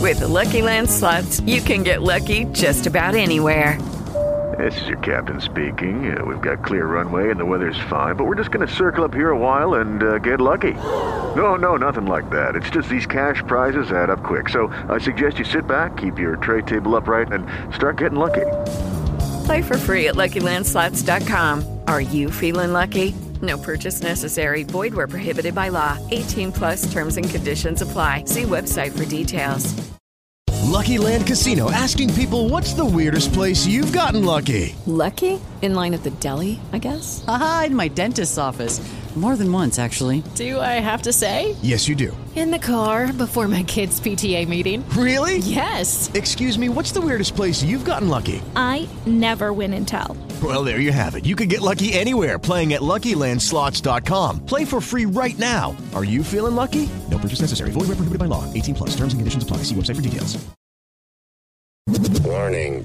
With the Lucky Land Slots, you can get lucky just about anywhere. This is your captain speaking. We've got clear runway and the weather's fine, but we're just going to circle up here a while and get lucky. No, nothing like that. It's just these cash prizes add up quick. So I suggest you sit back, keep your tray table upright, and start getting lucky. Play for free at LuckyLandSlots.com. Are you feeling lucky? No purchase necessary. Void where prohibited by law. 18 plus terms and conditions apply. See website for details. Lucky Land Casino, asking people, what's the weirdest place you've gotten lucky? Lucky? In line at the deli, I guess? Aha, in my dentist's office. More than once, actually. Do I have to say? Yes, you do. In the car before my kids' PTA meeting. Really? Yes. Excuse me, what's the weirdest place you've gotten lucky? I never win and tell. Well, there you have it. You can get lucky anywhere, playing at LuckyLandSlots.com. Play for free right now. Are you feeling lucky? No purchase necessary. Void where prohibited by law. 18 plus. Terms and conditions apply. See website for details. Warning.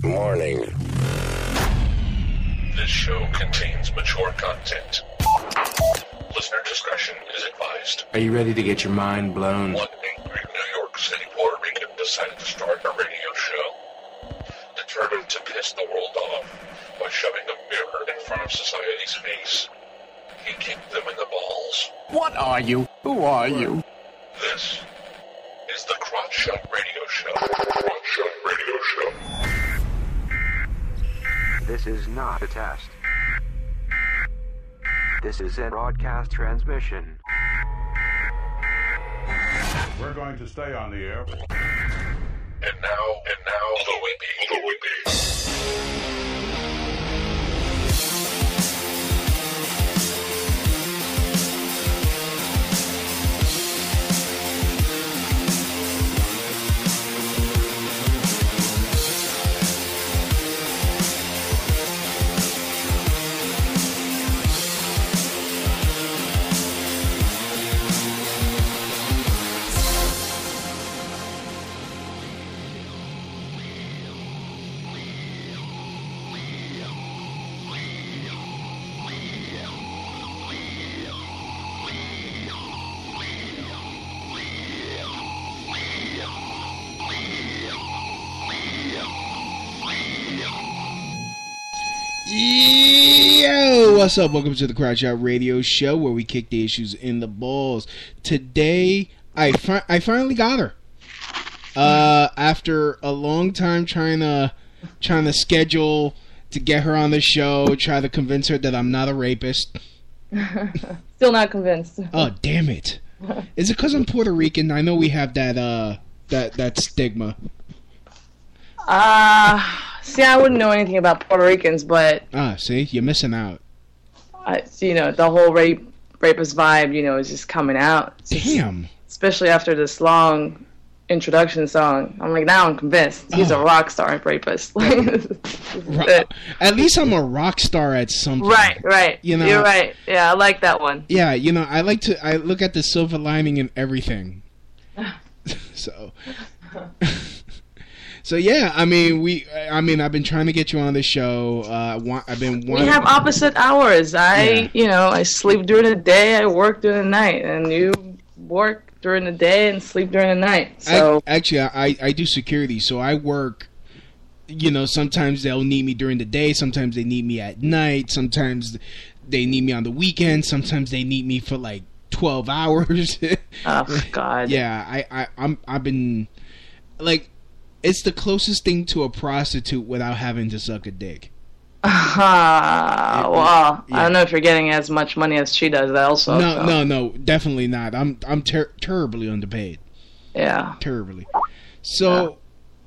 This show contains mature content. Listener discretion is advised. Are you ready to get your mind blown? One angry New York City Puerto Rican decided to start a radio show, determined to piss the world off by shoving a mirror in front of society's face. He kicked them in the balls. What are you? Who are you? This is the Crotch Shot Radio Show. Crotch Shot Radio Show. This is not a test. This is a broadcast transmission. We're going to stay on the air. And now, the Whippy. Yo, what's up? Welcome to the Crotch Shot Radio Show, where we kick the issues in the balls. Today, I finally got her. After a long time trying to schedule to get her on the show, try to convince her that I'm not a rapist. Still not convinced. Oh, damn it! Is it because I'm Puerto Rican? I know we have that stigma. See, I wouldn't know anything about Puerto Ricans, but... See? You're missing out. The whole rapist vibe, is just coming out. Damn. Especially after this long introduction song. I'm like, now I'm convinced. He's a rock star and rapist. At least I'm a rock star at something. Right. You're right. Yeah, I like that one. Yeah, I look at the silver lining in everything. So... So yeah, I've been trying to get you on the show. We have opposite hours. I sleep during the day, I work during the night, and you work during the day and sleep during the night. So I do security, so I work. Sometimes they'll need me during the day, sometimes they need me at night, sometimes they need me on the weekend, sometimes they need me for like 12 hours. Oh God. Yeah, I've been like. It's the closest thing to a prostitute without having to suck a dick. Well, I don't know if you're getting as much money as she does. Also, no, definitely not. I'm terribly underpaid. Yeah, terribly. So,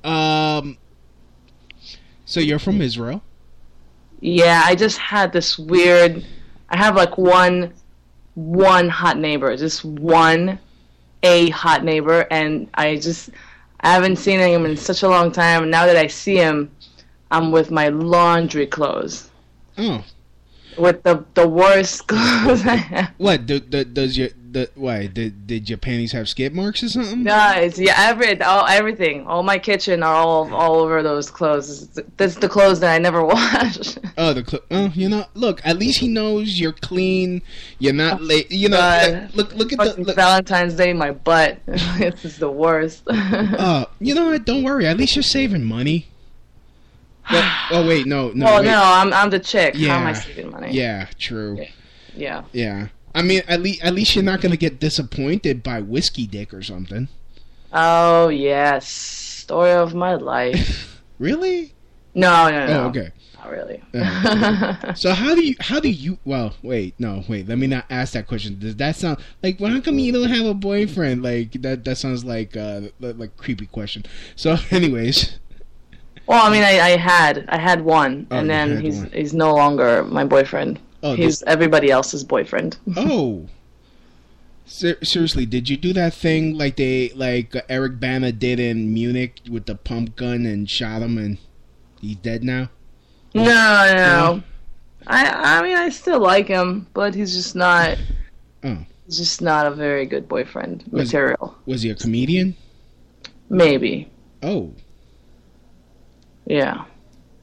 so you're from Israel? Yeah, I just had this weird. I have like one hot neighbor, just one hot neighbor, and I haven't seen him in such a long time, and now that I see him, I'm with my laundry clothes. Oh. With the worst clothes I have. What? Does Why did your panties have skid marks or something? Guys, yeah, everything. All my kitchen are all over those clothes. That's the clothes that I never wash. Look, at least he knows you're clean. You're not late. Look at the Valentine's Day. My butt. This is the worst. You know what? Don't worry. At least you're saving money. Wait, no. Oh no, I'm the chick. Yeah. How am I saving money? Yeah, true. Yeah. Yeah. I mean, at least you're not gonna get disappointed by whiskey dick or something. Oh yes, story of my life. Really? No. Oh, okay. Not really. So how do you? Well, wait. Let me not ask that question. Does that sound like? Well, how come you don't have a boyfriend? Like that sounds like creepy question. So, anyways. Well, I mean, I had one, and then he's no longer my boyfriend. Oh, he's everybody else's boyfriend. Oh. Seriously, did you do that thing like Eric Bana did in Munich with the pump gun and shot him and he's dead now? No. I mean, I still like him, but he's just not. Oh. He's just not a very good boyfriend material. Was he a comedian? Maybe. Oh. Yeah.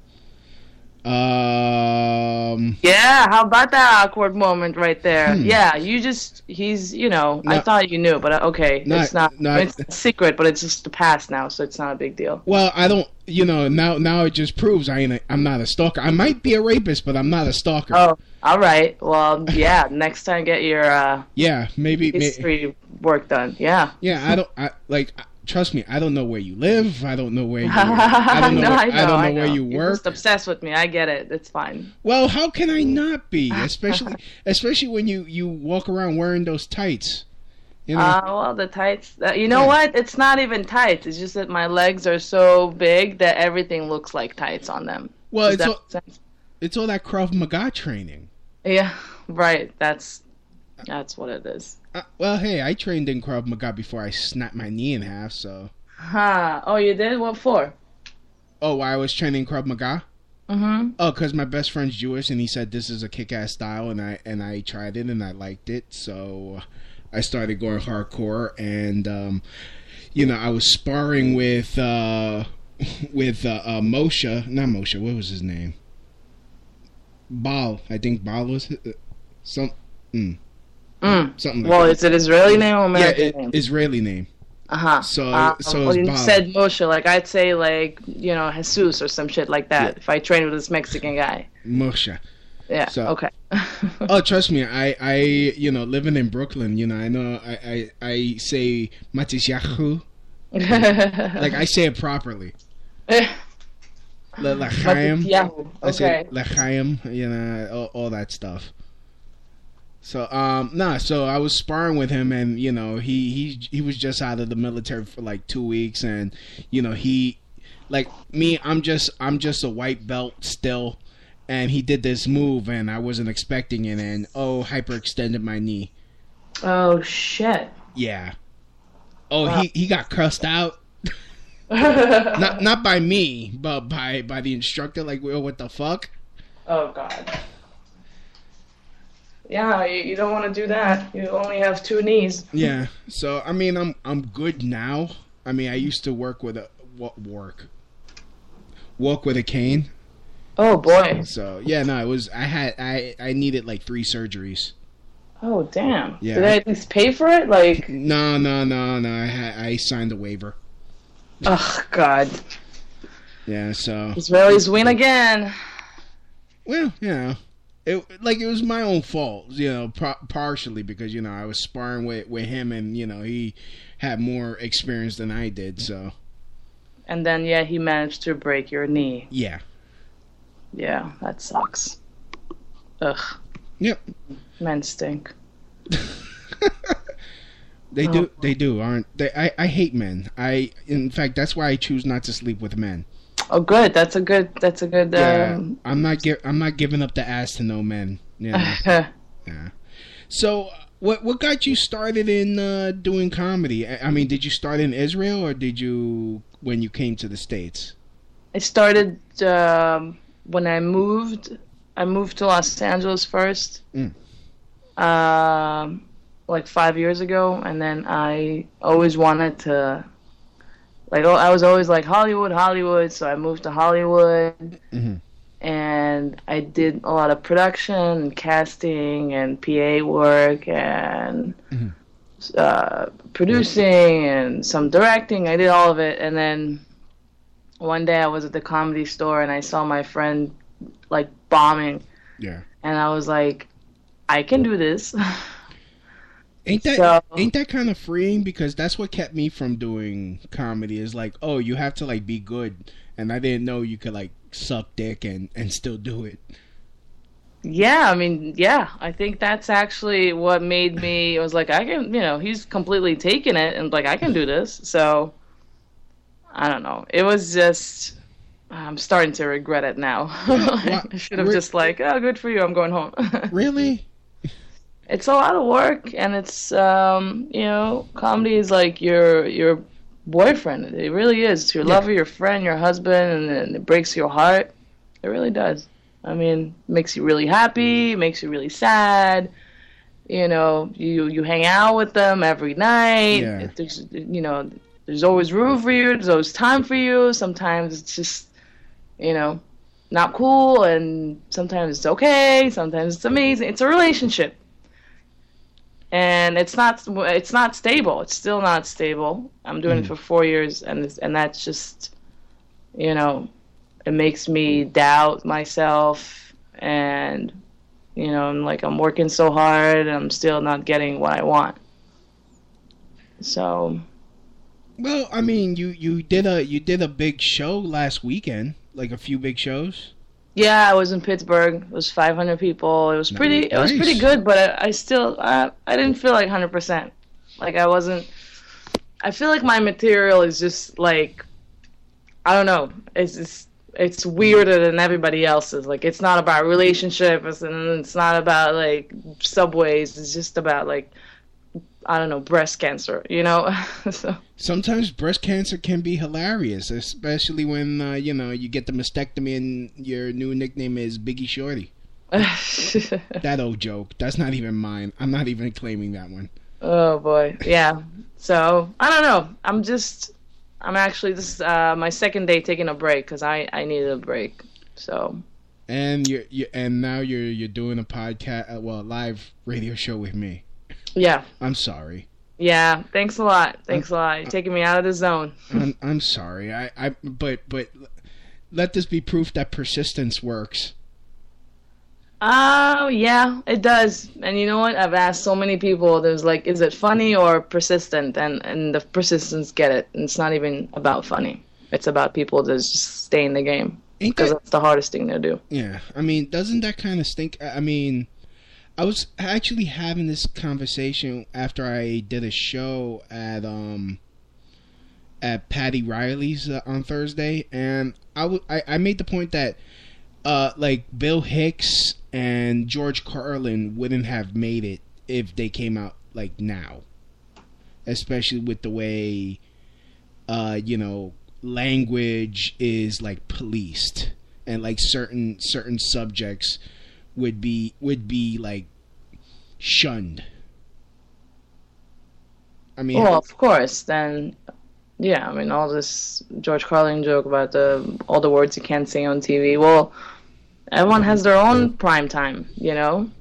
Yeah, how about that awkward moment right there? Yeah, he's, I thought you knew, but okay, it's not it's a secret, but it's just the past now, so it's not a big deal. Well, I don't, now it just proves I'm not a stalker. I might be a rapist, but I'm not a stalker. Oh, all right. Well, yeah, next time get your maybe history work done. Yeah. Yeah, trust me, I don't know where you live. I don't know where you. I don't know where you work. You're just obsessed with me. I get it. It's fine. Well, how can I not be? Especially when you walk around wearing those tights. Well, the tights. What? It's not even tights. It's just that my legs are so big that everything looks like tights on them. Well, it's all that Krav Maga training. Yeah, right. That's what it is. Well, hey, I trained in Krav Maga before I snapped my knee in half, so... Oh, you did? What for? Oh, why I was training Krav Maga? Mm-hmm. Oh, because my best friend's Jewish, and he said this is a kick-ass style, and I tried it, and I liked it, so I started going hardcore, and, I was sparring with Moshe, not Moshe, what was his name? Baal, I think Baal was something like well, that. Is it Israeli name or American name? Israeli name. Uh-huh. So you said Moshe, I'd say Jesus or some shit like that. If I trained with this Mexican guy. Moshe. Yeah. So, okay. Oh, trust me, I living in Brooklyn, I know I say Matisyahu. I say it properly. L'chaim. Okay. I say L'chaim, all that stuff. So so I was sparring with him, and he was just out of the military for 2 weeks, and he I'm just a white belt still, and he did this move, and I wasn't expecting it, and hyperextended my knee. Oh shit. Yeah. Oh, wow. He got cussed out. not by me, but by the instructor. What the fuck? Oh god. Yeah, you don't want to do that. You only have 2 knees. Yeah. So I mean, I'm good now. I mean, I used to walk with a cane. Oh boy. So yeah, no, it was. I needed 3 surgeries. Oh damn. Yeah. Did I at least pay for it? No. I signed a waiver. Oh god. Yeah. So. Israelis win again. Well, It was my own fault, partially because I was sparring with him, and he had more experience than I did, so. And then he managed to break your knee. Yeah. Yeah, that sucks. Ugh. Yep. Men stink. They do, aren't they? I hate men. In fact, that's why I choose not to sleep with men. Oh, good. That's a good. Yeah, I'm not giving up the ass to no men. Yeah. Yeah. So, what got you started in doing comedy? I mean, did you start in Israel, or did you when you came to the States? I started when I moved. I moved to Los Angeles first. like 5 years ago, and then I always wanted to, like, I was always like Hollywood, so I moved to Hollywood, and I did a lot of production and casting and PA work and producing and some directing. I did all of it, and then one day I was at the Comedy Store and I saw my friend like bombing. Yeah. And I was like, I can do this. Ain't that kind of freeing? Because that's what kept me from doing comedy, is like, oh, you have to like be good, and I didn't know you could like suck dick and still do it. Yeah, I mean, yeah, I think that's actually what made me, it was like, I can, he's completely taken it, and like, I can do this. So I don't know. It was just, I'm starting to regret it now. I should have just like, oh, good for you, I'm going home. Really? It's a lot of work, and it's, comedy is like your boyfriend. It really is. It's your lover, your friend, your husband, and it breaks your heart. It really does. I mean, makes you really happy, makes you really sad. You hang out with them every night. Yeah. There's always room for you. There's always time for you. Sometimes it's just, not cool, and sometimes it's okay. Sometimes it's amazing. It's a relationship. And it's not stable. It's still not stable. I'm doing it for 4 years, and that's just, it makes me doubt myself, and I'm working so hard, and I'm still not getting what I want. So. Well, I mean, you did a big show last weekend, like a few big shows. Yeah, I was in Pittsburgh. It was 500 people. It was pretty. Nice. It was pretty good, but I still I didn't feel like 100%. Like I wasn't. I feel like my material is just like, I don't know. It's weirder than everybody else's. Like it's not about relationships, and it's not about like subways. It's just about like, I don't know, breast cancer. So. Sometimes breast cancer can be hilarious, especially when you get the mastectomy and your new nickname is Biggie Shorty. That old joke. That's not even mine. I'm not even claiming that one. Oh boy, yeah. So I don't know. I'm actually this is my second day taking a break because I needed a break. So. And now you're doing a podcast, live radio show with me. Yeah. I'm sorry. Yeah, thanks a lot. You're taking me out of the zone. I'm sorry. But let this be proof that persistence works. Oh, yeah, it does. And you know what? I've asked so many people, there's like, is it funny or persistent? And the persistence get it. And it's not even about funny. It's about people that just stay in the game. Because that's the hardest thing to do. Yeah. I mean, doesn't that kind of stink? I mean, I was actually having this conversation after I did a show at Patty Riley's on Thursday, and I made the point that like Bill Hicks and George Carlin wouldn't have made it if they came out like now, especially with the way language is like policed, and like certain subjects would be like shunned. I mean, well, of course. Then, yeah. I mean, all this George Carlin joke about all the words you can't say on TV. Well, everyone has their own prime time. You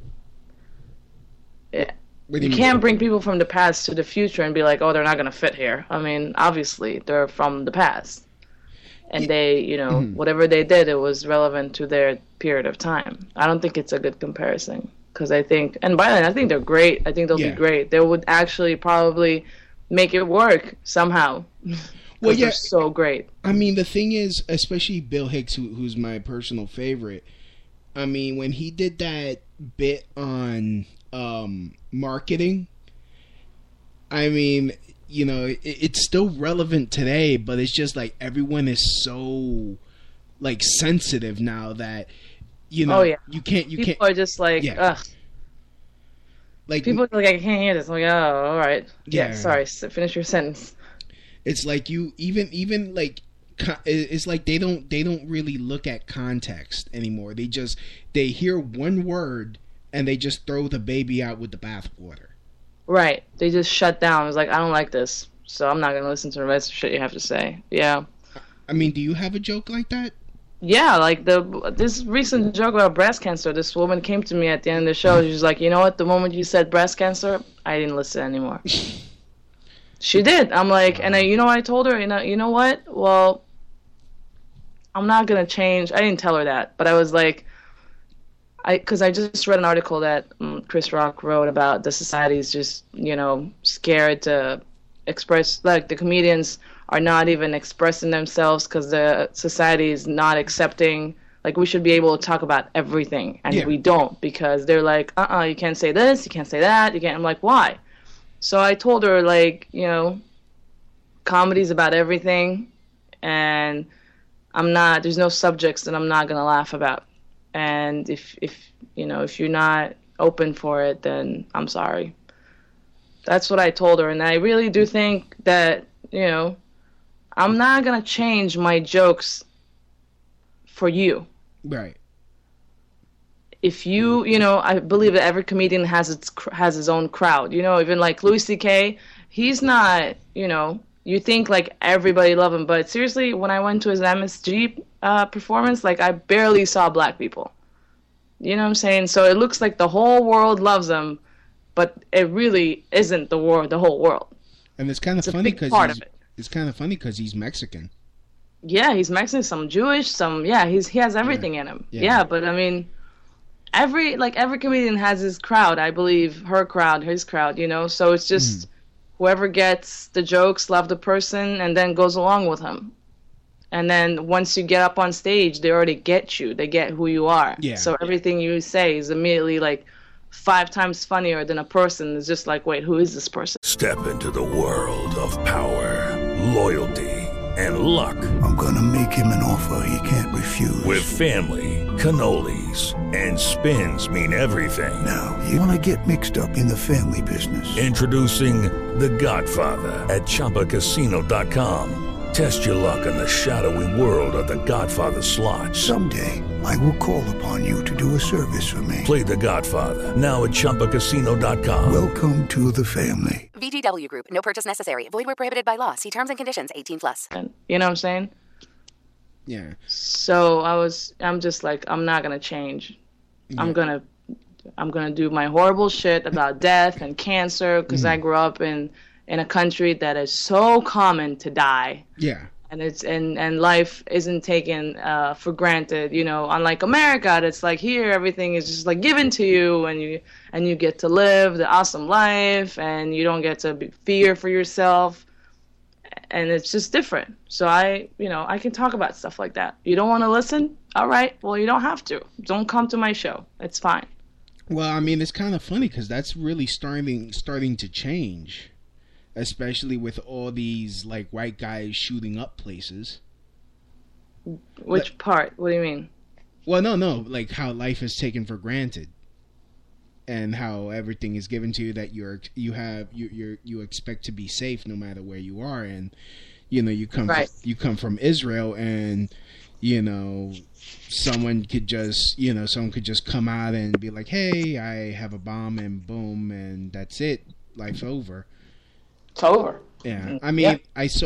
can't bring people from the past to the future and be like, oh, they're not gonna fit here. I mean, obviously, they're from the past. And they, whatever they did, it was relevant to their period of time. I don't think it's a good comparison. Because I think, and by then, I think they're great. I think they'll be great. They would actually probably make it work somehow. Well, yeah. They're so great. I mean, the thing is, especially Bill Hicks, who's my personal favorite, I mean, when he did that bit on marketing, I mean, it's still relevant today, but it's just like everyone is so like sensitive now that you can't. People are just like, ugh. Like people are like, I can't hear this. I'm like, oh, all right. Yeah, sorry. Finish your sentence. It's like you even like it's like they don't really look at context anymore. They hear one word and they just throw the baby out with the bathwater. Right. They just shut down. It was like, I don't like this, so I'm not gonna listen to the rest of the shit you have to say. Yeah. I mean, do you have a joke like that? Yeah, like this recent joke about breast cancer. This woman came to me at the end of the show. She's like, you know what? The moment you said breast cancer, I didn't listen anymore. She did. I'm like, and you know what I told her? You know what? Well, I'm not gonna change. I didn't tell her that, but I was like, because I just read an article that Chris Rock wrote about the society's just, scared to express, like the comedians are not even expressing themselves because the society is not accepting, like we should be able to talk about everything, and we don't, because they're like, you can't say this, you can't say that, you can't. I'm like, why? So I told her, like, comedy's about everything, and there's no subjects that I'm not gonna laugh about. And if you're not open for it, then I'm sorry. That's what I told her, and I really do think that, I'm not gonna change my jokes for you. Right. If you, I believe that every comedian has his own crowd. Even like Louis C.K., he's not, you think like everybody love him, but seriously, when I went to his MSG performance, like I barely saw black people. You know what I'm saying? So it looks like the whole world loves him, but it really isn't the whole world. And it's kind of funny because he's Mexican. Yeah, he's Mexican, some Jewish, he has everything in him. Yeah, but I mean, every comedian has his crowd. I believe her crowd, his crowd. So it's just whoever gets the jokes, love the person, and then goes along with him. And then once you get up on stage, they already get you. They get who you are. Yeah. So everything you say is immediately like 5 times funnier than a person. It's just like, wait, who is this person? Step into the world of power, loyalty, and luck. I'm gonna make him an offer he can't refuse. With family, cannolis, and spins mean everything. Now, you wanna get mixed up in the family business. Introducing The Godfather at ChumbaCasino.com. Test your luck in the shadowy world of The Godfather slot. Someday, I will call upon you to do a service for me. Play The Godfather, now at ChumbaCasino.com. Welcome to the family. VGW Group. No purchase necessary. Void where prohibited by law. See terms and conditions. 18+. You know what I'm saying? Yeah. So I'm just like, I'm not gonna change. Yeah. I'm gonna do my horrible shit about death and cancer, because I grew up in a country that is so common to die. Yeah. And and life isn't taken for granted, unlike America, that's like here everything is just like given to you, and you get to live the awesome life, and you don't get to fear for yourself, and it's just different. So I can talk about stuff like that. You don't want to listen? All right, well, you don't have to. Don't come to my show. It's fine. Well, I mean, it's kind of funny because that's really starting to change. Especially with all these like white guys shooting up places. Which part? What do you mean? Well, no, like how life is taken for granted, and how everything is given to you that you expect to be safe no matter where you are, and you come from Israel, and someone could just come out and be like, hey, I have a bomb, and boom, and that's it, life's over. It's over. Yeah, I mean,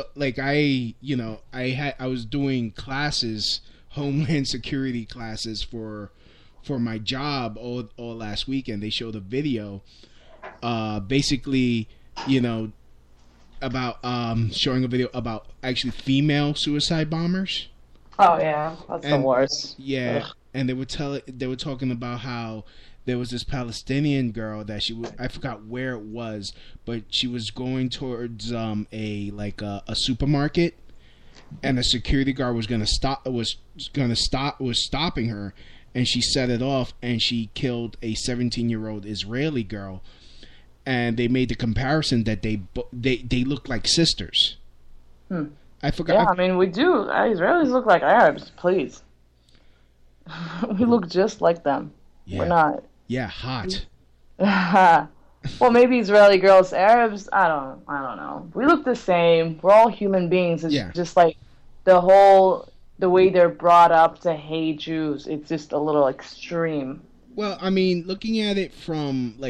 I was doing classes, Homeland Security classes for my job all last weekend. They showed a video, basically, about showing a video about actually female suicide bombers. Oh yeah, that's the worst. Yeah, ugh. And they were talking about how there was this Palestinian girl that I forgot where it was, but she was going towards a supermarket, and a security guard was stopping her, and she set it off, and she killed a 17-year-old Israeli girl, and they made the comparison that they look like sisters. I forgot. Yeah, I mean, we do. Israelis look like Arabs, please. We look just like them. Yeah. We're not. Yeah, hot. Well, maybe Israeli girls, Arabs, I don't know. We look the same. We're all human beings. It's just like the way they're brought up to hate Jews. It's just a little extreme. Well, I mean, looking at it from like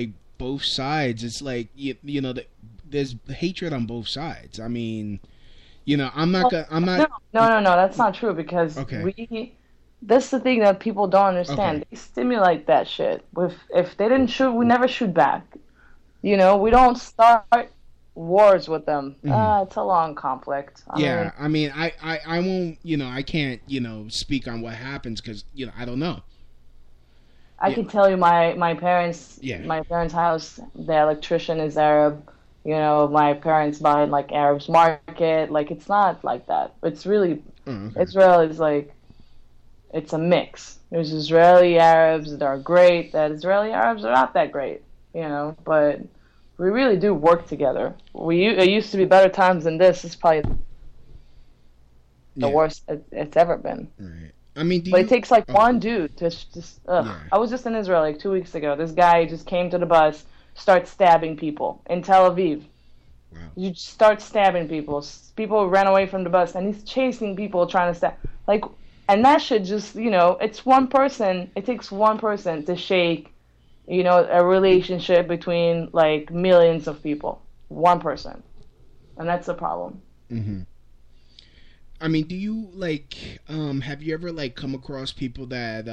both sides. It's like you know, there's hatred on both sides. I mean, you know, I'm not. No, that's not true because that's the thing that people don't understand. Okay. They stimulate that shit. If they didn't shoot, we never shoot back. You know, we don't start wars with them. It's a long conflict. I mean, I won't, you know, I can't, you know, speak on what happens because, you know, I don't know. I can tell you my parents' house, the electrician is Arab. You know, my parents buy like Arab's market. Like, it's not like that. It's really, Israel is like, it's a mix. There's Israeli Arabs that are great. That Israeli Arabs are not that great, you know, but we really do work togetgether. It used to be better times than this. It's probably the worst it's ever been. Right. I mean, it takes like one dude to just. I was just in Israel like 2 weeks ago. This guy just came to the bus, starts stabbing people in Tel Aviv. Wow. You start stabbing people. People ran away from the bus, and he's chasing people trying to stab. Like, and that should just, you know, it's one person. It takes one person to shake, you know, a relationship between like millions of people. One person, and that's the problem. Mm-hmm. I mean, do you like? Have you ever like come across people that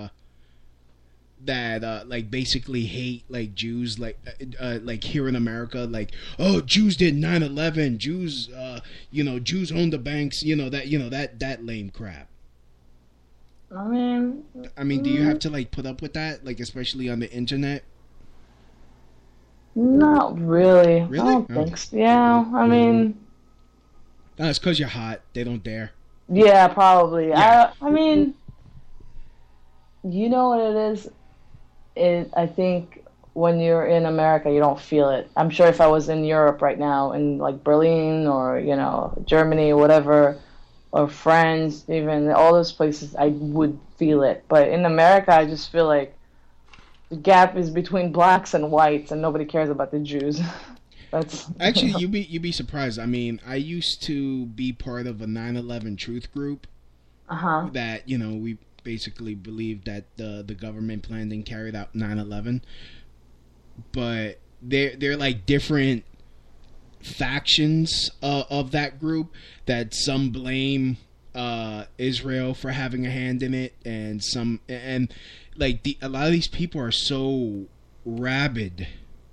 like basically hate like Jews, like here in America, like, oh, Jews did 9/11, Jews, you know, Jews owned the banks, that lame crap. I mean, do you have to like put up with that, like especially on the internet? Not really. Really? I don't think so. Yeah, I mean. No, it's because you're hot. They don't dare. Yeah, probably. Yeah. I mean, you know what it is? I think when you're in America, you don't feel it. I'm sure if I was in Europe right now, in like Berlin or, you know, Germany or whatever, or France, even all those places, I would feel it. But in America, I just feel like the gap is between blacks and whites, and nobody cares about the Jews. That's actually, you'd be surprised. I mean, I used to be part of a 9/11 truth group. That, you know, we basically believed that the government planned and carried out 9/11, but they're like different factions of that group. That some blame Israel for having a hand in it, and like a lot of these people are so rabid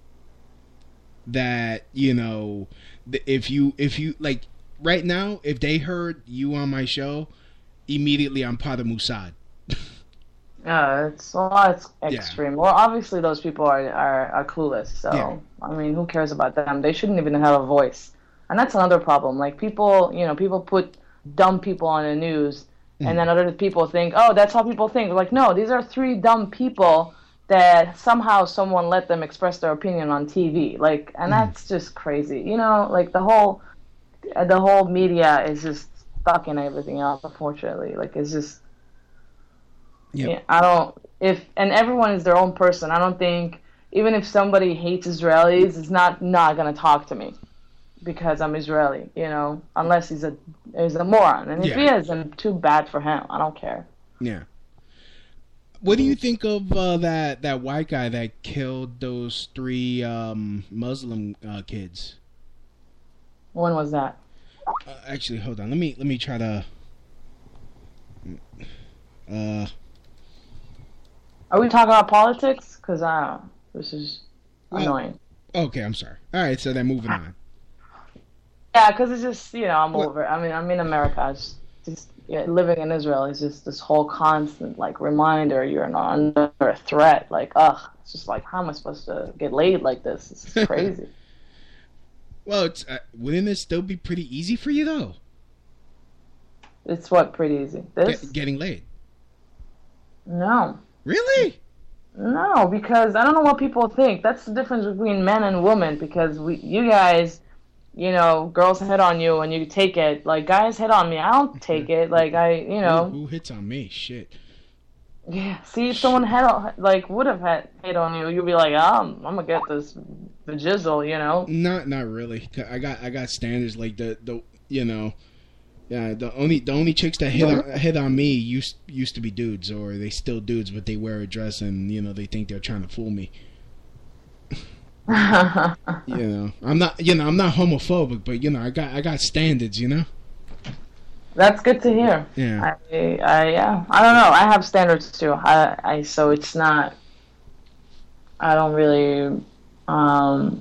that, you know, if you like right now, if they heard you on my show, immediately I'm part of Mossad. It's extreme. Yeah. Well, obviously those people are clueless. So I mean, who cares about them? They shouldn't even have a voice, and that's another problem. Like people put dumb people on the news, and then other people think, oh, that's how people think. Like, no, these are 3 dumb people that somehow someone let them express their opinion on TV. Like, and that's just crazy. You know, like the whole media is just fucking everything up, unfortunately. Like, it's just, and everyone is their own person. I don't think, even if somebody hates Israelis, is not going to talk to me because I'm Israeli, you know, unless he's a moron. And if he is, then too bad for him. I don't care. Yeah. What do you think of that white guy that killed those 3 Muslim kids? When was that? Actually, hold on. Let me try to. Are we talking about politics? Because this is annoying. Okay, I'm sorry. All right, so then moving on. Yeah, because it's just, you know, I'm over it. I mean, I'm in America. It's just living in Israel is just this whole constant, like, reminder you're not under a threat. Like, it's just like, how am I supposed to get laid like this? This is crazy. Well, it's wouldn't it still be pretty easy for you, though? It's what, pretty easy? This? Getting laid. No. Really? No, because I don't know what people think. That's the difference between men and women, because you guys, you know, girls hit on you and you take it. Like, guys hit on me. I don't take it. Like, you know. Who hits on me? Shit. Yeah. See, if someone would have hit on you, you'd be like, I'm gonna get the jizzle, you know. Not really. I got standards, like the you know. Yeah, the only chicks that hit on me used to be dudes, or they still dudes, but they wear a dress and, you know, they think they're trying to fool me. I'm not homophobic, but I got standards, That's good to hear. Yeah. I don't know. I have standards too. So it's not. I don't really, and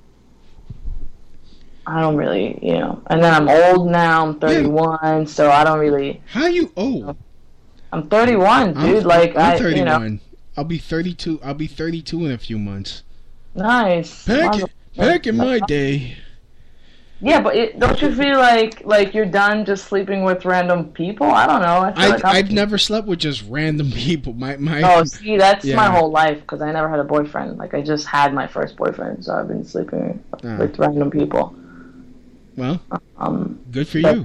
then I'm old now, I'm 31, so I don't really... How are you old? I'm 31, dude, I'm 31. I'll be 32 in a few months. Nice. Back in my day. Yeah, but don't you feel like you're done just sleeping with random people? I don't know. I've never slept with just random people. Oh, see, that's my whole life, because I never had a boyfriend. Like, I just had my first boyfriend, so I've been sleeping with random people. Well, good for you.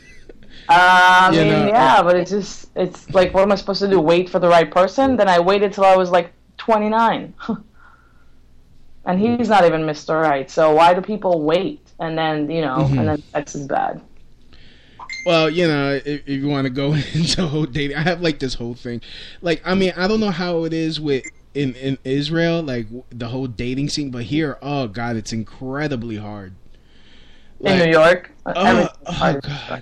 But it's like, what am I supposed to do? Wait for the right person? Then I waited till I was like 29. And he's not even Mr. Right, so why do people wait? And then, and then sex is bad. Well, if you want to go into whole dating, I have like this whole thing. Like, I mean, I don't know how it is in Israel, like the whole dating scene, but here, oh God, it's incredibly hard. In New York? Oh God.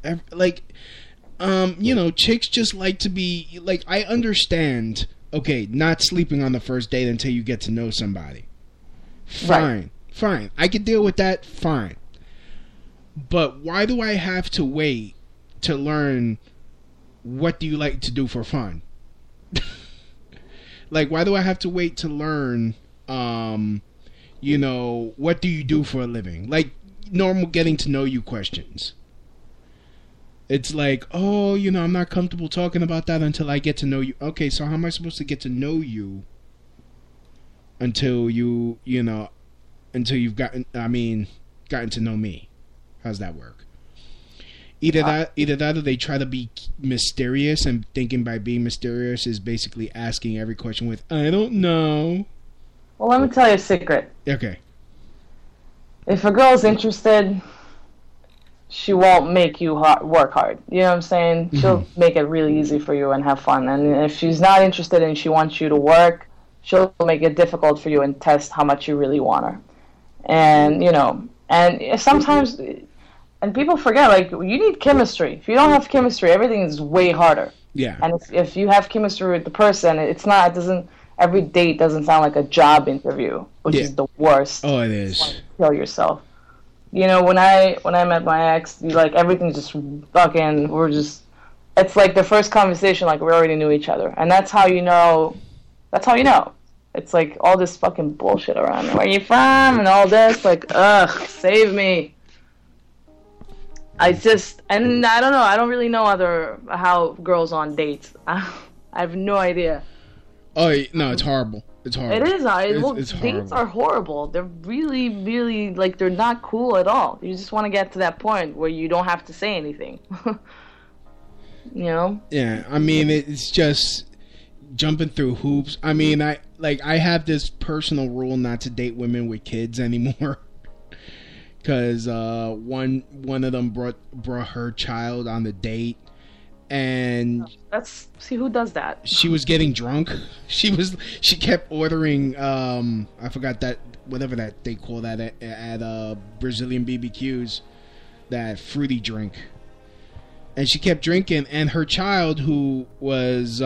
Chicks just like to be, like, I understand, okay, not sleeping on the first date until you get to know somebody. Fine. I can deal with that, fine. But why do I have to wait to learn what do you like to do for fun? Like, why do I have to wait to learn, what do you do for a living? Like, normal getting to know you questions. It's like, oh, I'm not comfortable talking about that until I get to know you. Okay, so how am I supposed to get to know you until until you've gotten to know me? How's that work? Either that or they try to be mysterious, and thinking by being mysterious is basically asking every question with, I don't know. Well, let me tell you a secret. Okay. If a girl's interested, she won't make you work hard. You know what I'm saying? She'll make it really easy for you and have fun. And if she's not interested and she wants you to work, she'll make it difficult for you and test how much you really want her. And, and sometimes, and people forget, like, you need chemistry. If you don't have chemistry, everything is way harder. Yeah. And if you have chemistry with the person, every date doesn't sound like a job interview, which is the worst. Oh, it is. You kill yourself. When I met my ex, everything's just fucking, it's like the first conversation, like we already knew each other. And that's how you know. It's like all this fucking bullshit around. Where are you from? And all this, like, ugh, save me. I don't know. I don't really know how girls on dates. I have no idea. Oh no, it's horrible. It's horrible. It is. It's dates are horrible. They're really, really, like, they're not cool at all. You just want to get to that point where you don't have to say anything. Yeah, I mean, it's just jumping through hoops. I mean, I have this personal rule not to date women with kids anymore. Because one of them brought her child on the date, and see who does that. She was getting drunk. She kept ordering I forgot that, whatever that they call that at Brazilian BBQs, that fruity drink. And she kept drinking, and her child, who was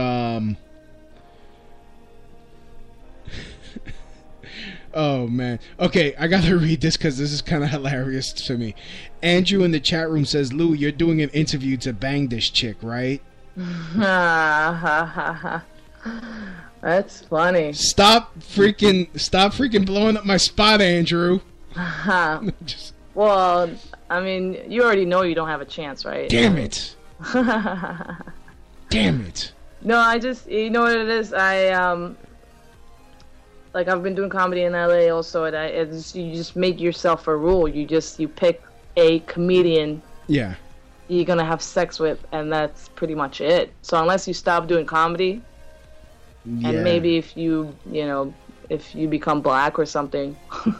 oh man. Okay, I gotta read this because this is kind of hilarious to me. Andrew in the chat room says, Lou, you're doing an interview to bang this chick, right? That's funny. Stop freaking blowing up my spot, Andrew. Well, I mean, you already know you don't have a chance, right? Damn it. Damn it. No, you know what it is? I've been doing comedy in LA also, and you just make yourself a rule. You pick a comedian. Yeah. You're gonna have sex with, and that's pretty much it. So unless you stop doing comedy, and maybe if you become black or something.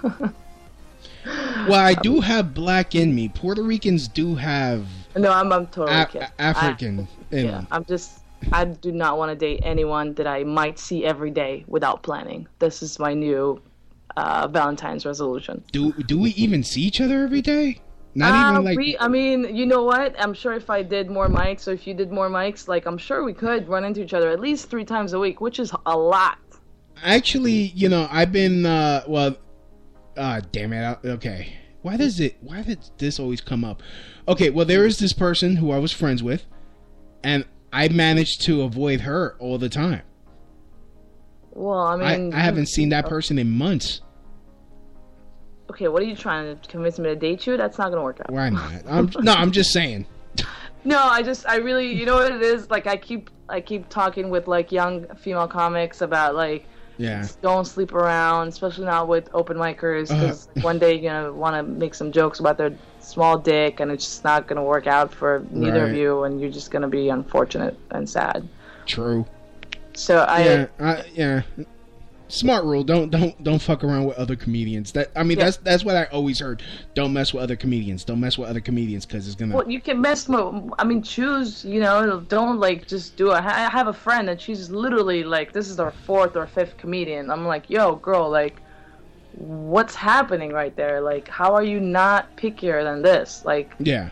Well, I do have black in me. Puerto Ricans do have. No, I'm totally kidding. African in them. I do not want to date anyone that I might see every day without planning. This is my new Valentine's resolution. Do we even see each other every day? Not even like... I mean, you know what? I'm sure if I did more mics, or if you did more mics, like, I'm sure we could run into each other at least 3 times a week, which is a lot. Actually, you know, I've been, damn it. Okay. Why did this always come up? Okay, well, there is this person who I was friends with, and I managed to avoid her all the time. Well, I mean... I haven't seen that person in months. Okay, what are you trying to convince me to date you? That's not going to work out. Why not? I'm just saying. No, I really, you know what it is? Like, I keep talking with, like, young female comics about, like, don't sleep around, especially not with open micers, because one day you're going to want to make some jokes about their small dick, and it's just not going to work out for neither of you, and you're just going to be unfortunate and sad. True. So yeah. Smart rule: don't fuck around with other comedians. That's what I always heard. Don't mess with other comedians. Don't mess with other comedians because it's gonna. Well, you can mess with. I mean, choose. You know, don't like just do it. I have a friend and she's literally like, this is her 4th or 5th comedian. I'm like, yo, girl, like, what's happening right there? Like, how are you not pickier than this? Like, yeah.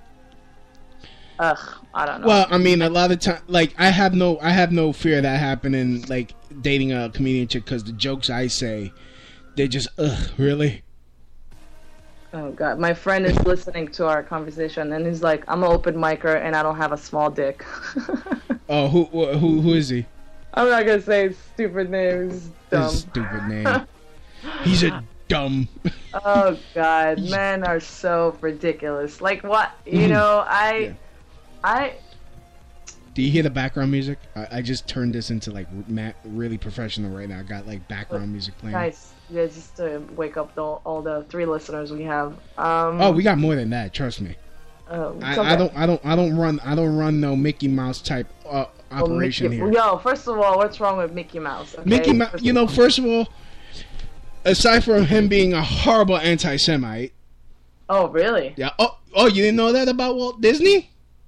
I don't know. Well, I mean, a lot of time, like, I have no fear of that happening, like, dating a comedian chick, because the jokes I say, they're just, really? Oh, God. My friend is listening to our conversation, and he's like, I'm an open micer, and I don't have a small dick. Oh, who is he? I'm not going to say his stupid name. He's dumb. His stupid name. He's a dumb. Oh, God. Men are so ridiculous. Like, what? You know, Do you hear the background music? I just turned this into like really professional right now. I got like background music playing. Nice. Yeah, just to wake up all the 3 listeners we have. We got more than that. Trust me. I don't run no Mickey Mouse type operation here. Yo, first of all, what's wrong with Mickey Mouse? Okay? Mickey Mouse. You know, first of all, aside from him being a horrible anti-Semite. Oh, really? Yeah. Oh, you didn't know that about Walt Disney?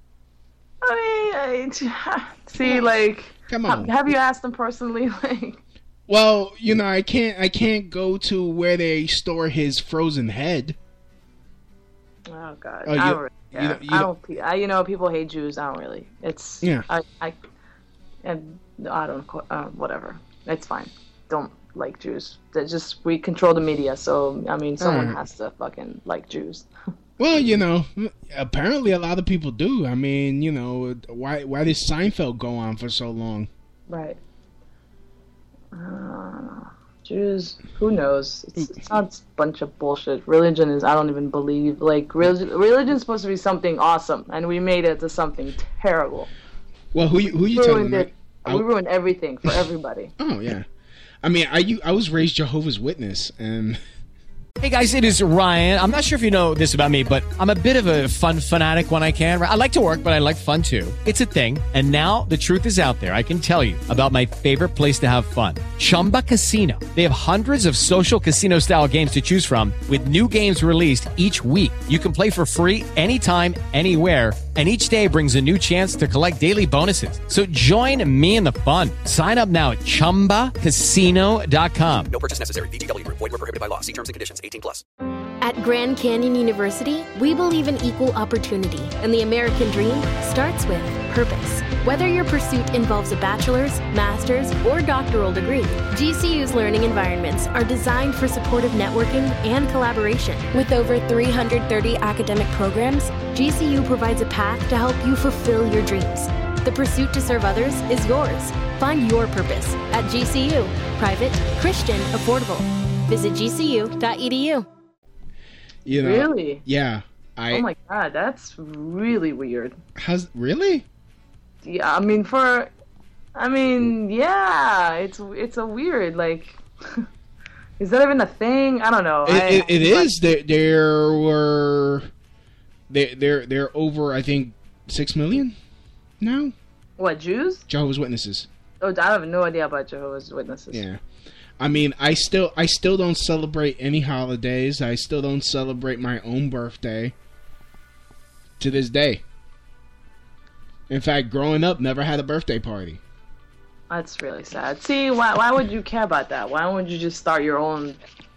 I see, like, come on. Have you asked them personally? Like, well, you know, I can't go to where they store his frozen head. Oh God, you know, people hate Jews. I don't really. It's I don't whatever. It's fine. Don't like Jews. We control the media, so I mean, someone has to fucking like Jews. Well, you know, apparently a lot of people do. I mean, you know, why did Seinfeld go on for so long? Right. Jews, who knows? It's not a bunch of bullshit. Religion is, I don't even believe, like, religion's supposed to be something awesome, and we made it to something terrible. Well, who you telling me? We ruined everything for everybody. Oh, yeah. I mean, I was raised Jehovah's Witness, and... Hey guys, it is Ryan. I'm not sure if you know this about me, but I'm a bit of a fun fanatic when I can. I like to work, but I like fun too. It's a thing. And now the truth is out there. I can tell you about my favorite place to have fun. Chumba Casino. They have hundreds of social casino style games to choose from with new games released each week. You can play for free anytime, anywhere. And each day brings a new chance to collect daily bonuses. So join me in the fun. Sign up now at ChumbaCasino.com. No purchase necessary. VGW Group. Void where prohibited by law. See terms and conditions. 18+. At Grand Canyon University, we believe in equal opportunity, and the American dream starts with purpose. Whether your pursuit involves a bachelor's, master's, or doctoral degree, GCU's learning environments are designed for supportive networking and collaboration. With over 330 academic programs, GCU provides a path to help you fulfill your dreams. The pursuit to serve others is yours. Find your purpose at GCU. Private, Christian, affordable. Visit gcu.edu. You know, really? Yeah. Oh my God, that's really weird. Really? Yeah, I mean, yeah, it's a weird, like, is that even a thing? I don't know. It is. They're over, I think, 6 million now. What, Jews? Jehovah's Witnesses. Oh, I have no idea about Jehovah's Witnesses. Yeah. I mean, I still don't celebrate any holidays. I still don't celebrate my own birthday to this day. In fact, growing up, never had a birthday party. That's really sad. See, why would you care about that? Why wouldn't you just start your own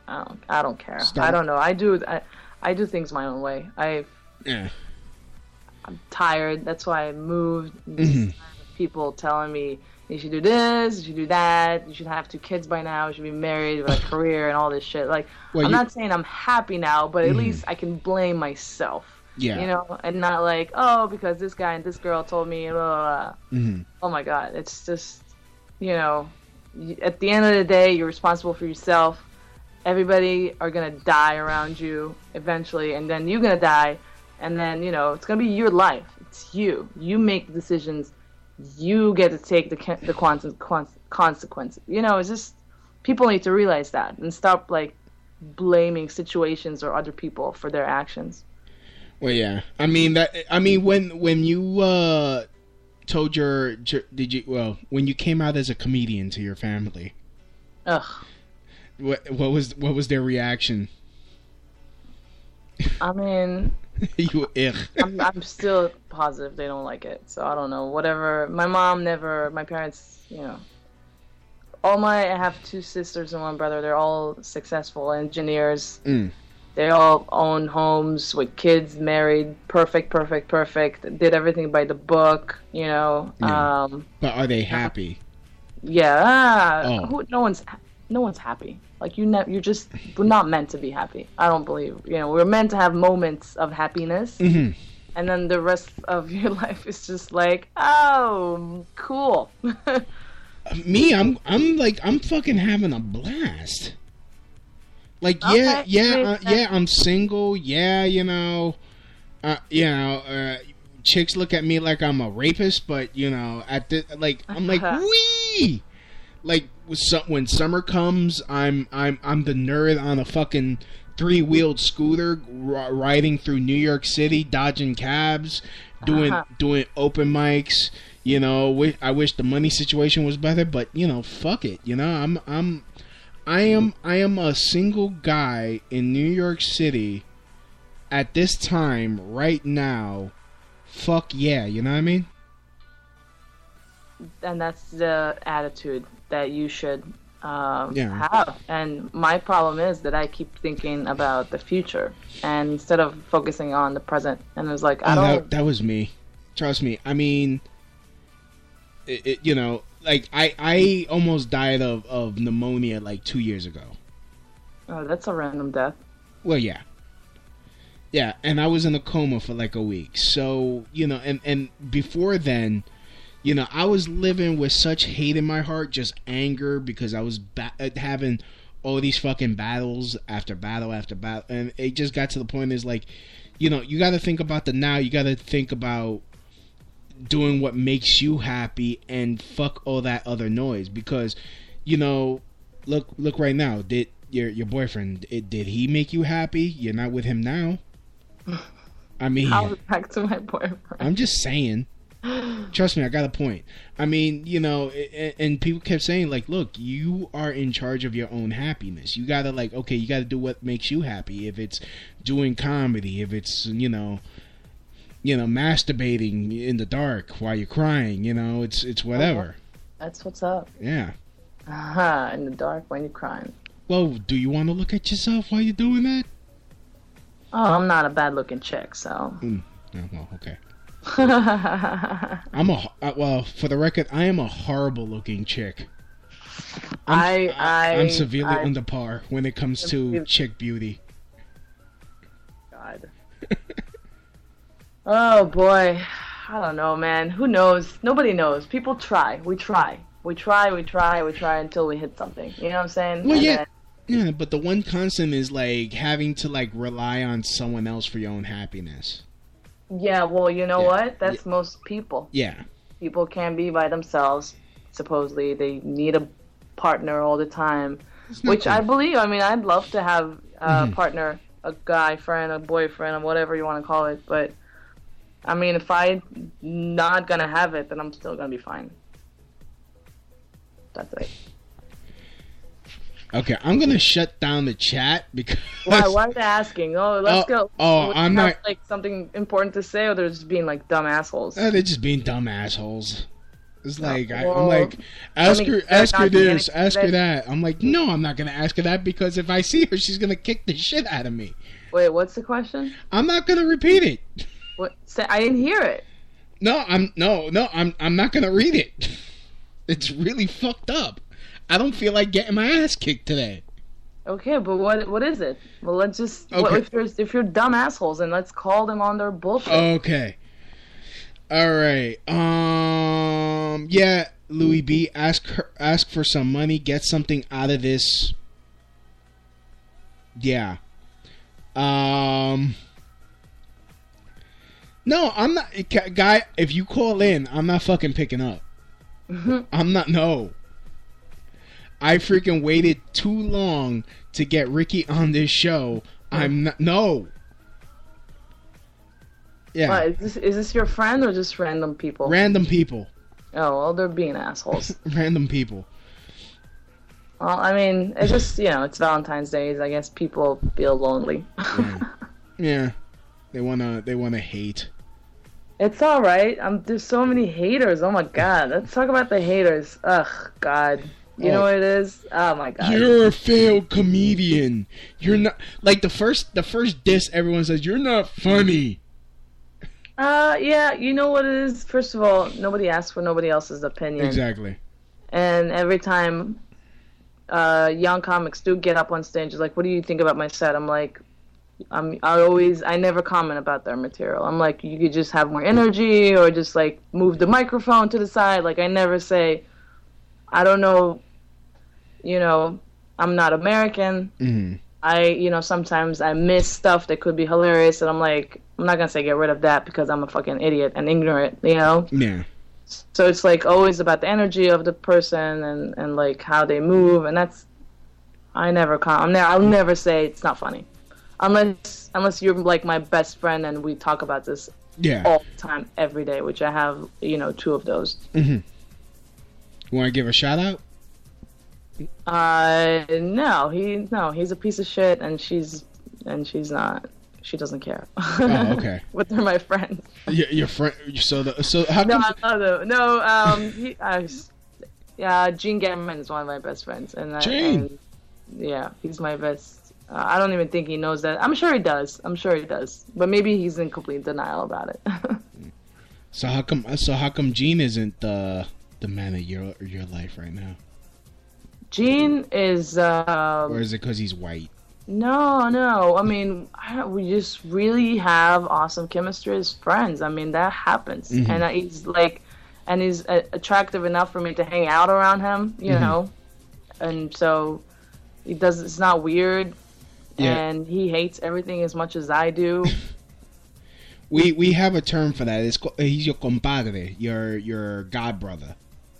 I don't care. I don't know. I do things my own way. I'm tired. That's why I moved. People telling me you should do this, you should do that, you should have 2 kids by now, you should be married with a career and all this shit. Like, I'm not saying I'm happy now, but at least I can blame myself. Yeah. You know, and not like, oh, because this guy and this girl told me, blah, blah, blah. Oh my God, it's just, you know, at the end of the day, you're responsible for yourself. Everybody are gonna die around you eventually, and then you're gonna die, and then, you know, it's gonna be your life. It's you. You make the decisions. You get to take the consequences. You know, it's just, people need to realize that and stop, like, blaming situations or other people for their actions. Well, yeah. I mean, when you told when you came out as a comedian to your family, what was their reaction? I mean, I'm still positive they don't like it, so I don't know. Whatever. My parents, you know, I have 2 sisters and 1 brother. They're all successful engineers. They all own homes with kids, married, perfect. Did everything by the book, you know. Yeah. But are they happy? Yeah. No one's happy. Like, we're not meant to be happy. I don't believe. You know, we're meant to have moments of happiness, and then the rest of your life is just like, oh, cool. Me, I'm fucking having a blast. Like, I'm single. Yeah, chicks look at me like I'm a rapist, but you know, I'm like, wee. Like, when summer comes, I'm the nerd on a fucking 3-wheeled scooter riding through New York City, dodging cabs, doing open mics. You know, I wish the money situation was better, but you know, fuck it. You know, I am a single guy in New York City at this time right now. Fuck yeah, you know what I mean? And that's the attitude that you should have. And my problem is that I keep thinking about the future and instead of focusing on the present. And it's like, that was me. Trust me. I mean, you know, like I almost died of pneumonia like 2 years ago. Oh, that's a random death. Well, yeah. Yeah, and I was in a coma for like a week. So, you know, and before then, you know, I was living with such hate in my heart, just anger, because I was having all these fucking battles after battle after battle. And it just got to the point is like, you know, you got to think about the now. You got to think about doing what makes you happy and fuck all that other noise. Because, you know, look right now. Did your boyfriend, did he make you happy? You're not with him now. I mean, I'll back to my boyfriend. I'm just saying. Trust me, I got a point. I mean, you know, and people kept saying, like, look, you are in charge of your own happiness. You gotta, like, okay, you gotta do what makes you happy. If it's doing comedy, if it's, you know, masturbating in the dark while you're crying, you know, it's whatever. That's what's up. Yeah. In the dark when you're crying. Well, do you want to look at yourself while you're doing that? Oh, I'm not a bad-looking chick, so. Oh, well, okay. Well, for the record, I am a horrible looking chick. I'm severely under par when it comes to chick beauty. God. Oh boy, I don't know, man. Who knows? Nobody knows. People try. We try until we hit something. You know what I'm saying? Well, yeah, but the one constant is like having to like rely on someone else for your own happiness. Yeah, well, you know what? That's most people. Yeah. People can't be by themselves. Supposedly, they need a partner all the time, which I believe. I mean, I'd love to have a partner, a guy friend, a boyfriend, or whatever you want to call it. But, I mean, if I'm not going to have it, then I'm still going to be fine. That's it. Okay, I'm gonna shut down the chat because. Why are they asking? Oh, let's go. Oh, I'm not like something important to say, or they're just being like dumb assholes. They're just being dumb assholes. It's like I'm like, ask her this, ask her that. I'm like, no, I'm not gonna ask her that because if I see her, she's gonna kick the shit out of me. Wait, what's the question? I'm not gonna repeat it. What? I didn't hear it. No, I'm not gonna read it. It's really fucked up. I don't feel like getting my ass kicked today. Okay, but what is it? Well, let's just okay. If you're dumb assholes, then let's call them on their bullshit. Okay. All right. Yeah, Louis B. Ask for some money. Get something out of this. Yeah. No, I'm not. Guy, if you call in, I'm not fucking picking up. I'm not. No. I freaking waited too long to get Ricky on this show. I'm not. No. Yeah. What, is this your friend or just random people? Random people. Oh, well, they're being assholes. Random people. Well, I mean, it's just, it's Valentine's Day. I guess people feel lonely. Yeah. They wanna hate. It's all right. There's so many haters. Oh my god. Let's talk about the haters. Ugh, God. You know what it is? Oh my god. You're a failed comedian. You're not like the first diss. Everyone says you're not funny. Yeah. You know what it is? First of all, nobody asks for nobody else's opinion. Exactly. And every time young comics do get up on stage, like, what do you think about my set? I'm like, I never comment about their material. I'm like, you could just have more energy or just like move the microphone to the side. Like, I never say, I don't know, I'm not American. Mm-hmm. Sometimes I miss stuff that could be hilarious, and I'm like, I'm not gonna say get rid of that because I'm a fucking idiot and ignorant, Yeah. So it's like always about the energy of the person and like how they move, and that's I'll never say it's not funny. Unless you're like my best friend and we talk about this all the time, every day, which I have, 2 of those. Mm-hmm. You want to give a shout out? No, he's a piece of shit, and she's not. She doesn't care. Oh, okay. But they're my friends. Your friend. So how come? No, I love them. No, Gene Gamman is one of my best friends, Gene. Yeah, he's my best. I don't even think he knows that. I'm sure he does. But maybe he's in complete denial about it. So how come Gene isn't the man of your life right now? Gene is. Or is it because he's white? No. I mean, we just really have awesome chemistry as friends. I mean, that happens, mm-hmm. and he's attractive enough for me to hang out around him, you mm-hmm. know, and so it's not weird. Yeah. And he hates everything as much as I do. We have a term for that. He's your compadre, your god brother.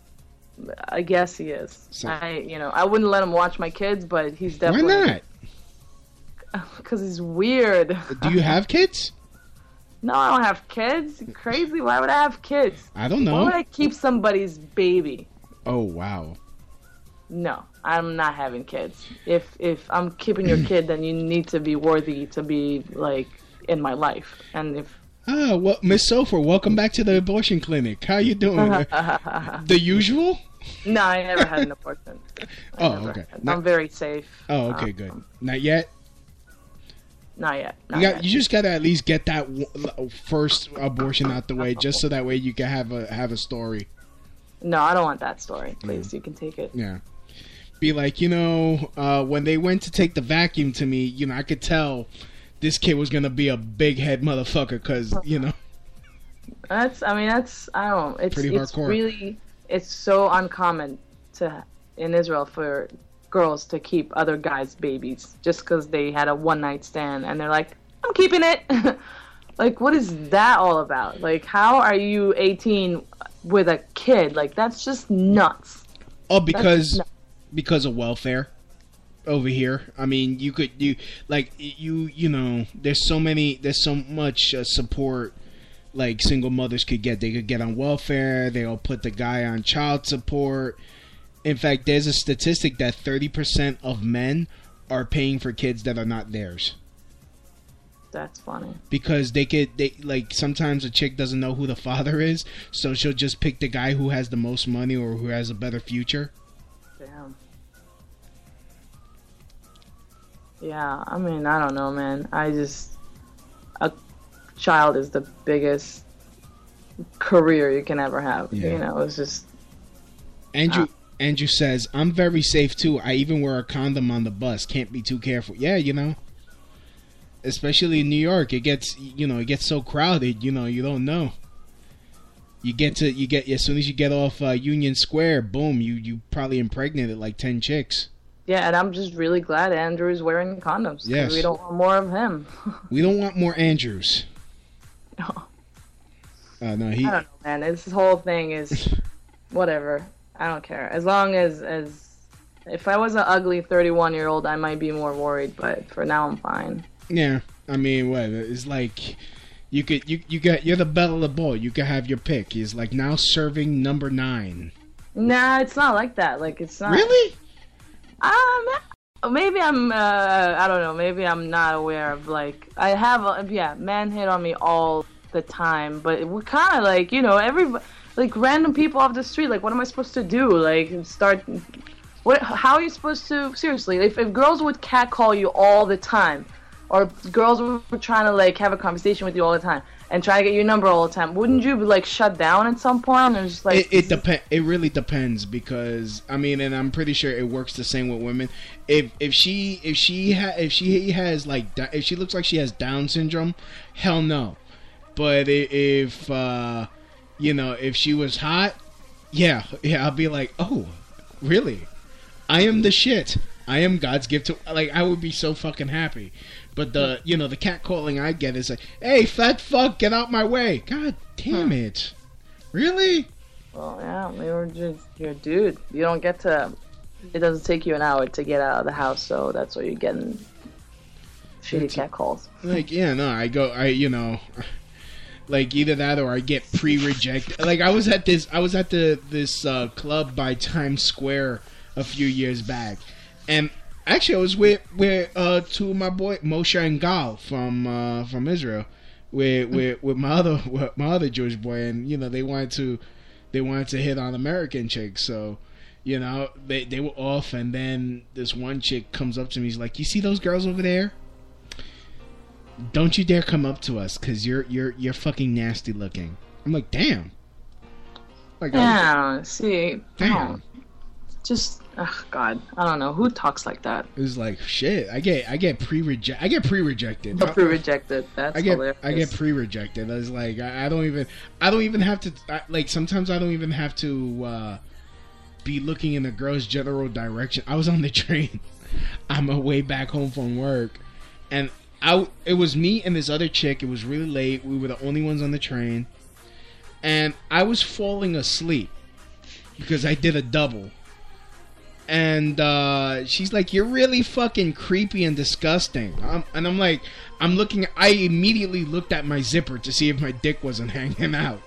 I guess he is. So, I wouldn't let him watch my kids, but he's definitely. Why not? Because he's weird. Do you have kids? No, I don't have kids. You crazy? Why would I have kids? I don't know. Why would I keep somebody's baby? Oh, wow. No, I'm not having kids. If I'm keeping your kid, then you need to be worthy to be, like, in my life. And if... well, Miss Sofer, welcome back to the abortion clinic. How you doing? The usual? No, I never had an abortion. Okay. I'm very safe. Oh, okay, good. Not yet? Not yet. You just gotta at least get that first abortion out the way, just so that way you can have a story. No, I don't want that story. Please, you can take it. Yeah. Be like, when they went to take the vacuum to me, I could tell this kid was gonna be a big head motherfucker, because It's pretty hardcore. It's so uncommon in Israel for girls to keep other guys' babies just because they had a one-night stand and they're like, I'm keeping it. Like, what is that all about? Like, how are you 18 with a kid? Like, that's just nuts. Oh, because of welfare over here. I mean, there's so much support like single mothers could get. They could get on welfare. They'll put the guy on child support. In fact, there's a statistic that 30% of men are paying for kids that are not theirs. That's funny. Because they like sometimes a chick doesn't know who the father is, so she'll just pick the guy who has the most money or who has a better future. Damn. Yeah, I mean, I don't know, man. A child is the biggest career you can ever have. Yeah. You know, it's just. Andrew says, I'm very safe too. I even wear a condom on the bus. Can't be too careful. Yeah, you know. Especially in New York, it gets so crowded, you don't know. You get as soon as you get off Union Square, boom, you probably impregnated like 10 chicks. Yeah, and I'm just really glad Andrew's wearing condoms. Yes. We don't want more of him. We don't want more Andrews. No. No, I don't know, man. This whole thing is whatever. I don't care. As long as if I was an ugly 31-year-old, I might be more worried, but for now I'm fine. Yeah, I mean, what? It's like you're the belle of the ball. You can have your pick. He's like now serving number 9. Nah, it's not like that. Like it's not. Really? Maybe I'm. I don't know. Maybe I'm not aware of like I have. Men hit on me all the time, but we're kind of like everybody, like random people off the street. Like, what am I supposed to do? Like start. What? How are you supposed to? Seriously, if girls would catcall you all the time. Or girls were trying to like have a conversation with you all the time and try to get your number all the time. Wouldn't you be like shut down at some point? And just like it really depends because I mean, and I'm pretty sure it works the same with women. If she looks like she has Down syndrome, hell no. But if she was hot, yeah, I'll be like, oh, really? I am the shit. I am God's gift to like. I would be so fucking happy. But the catcalling I get is like, hey, fat fuck, get out my way. God damn it. Really? Well, yeah, you're a dude. You don't get to, it doesn't take you an hour to get out of the house, so that's why you're getting shitty catcalls. Like, yeah, no, like either that or I get pre-rejected. Like I was at this club by Times Square a few years back. And actually, I was with two of my boy Moshe and Gal from Israel, with my other Jewish boy, and they wanted to hit on American chicks, so they were off, and then this one chick comes up to me, he's like, "You see those girls over there? Don't you dare come up to us, cause you're fucking nasty looking." I'm like, damn. Like, damn. See, damn. Just. Oh God, I don't know who talks like that. It's like shit. I get pre-rejected. Pre-rejected. That's hilarious. I get pre-rejected. It's like I don't even have to. Like sometimes I don't even have to be looking in the girl's general direction. I was on the train on my way back home from work, and it was me and this other chick. It was really late. We were the only ones on the train, and I was falling asleep because I did a double. And she's like, "You're really fucking creepy and disgusting." And I'm like, I immediately looked at my zipper to see if my dick wasn't hanging out.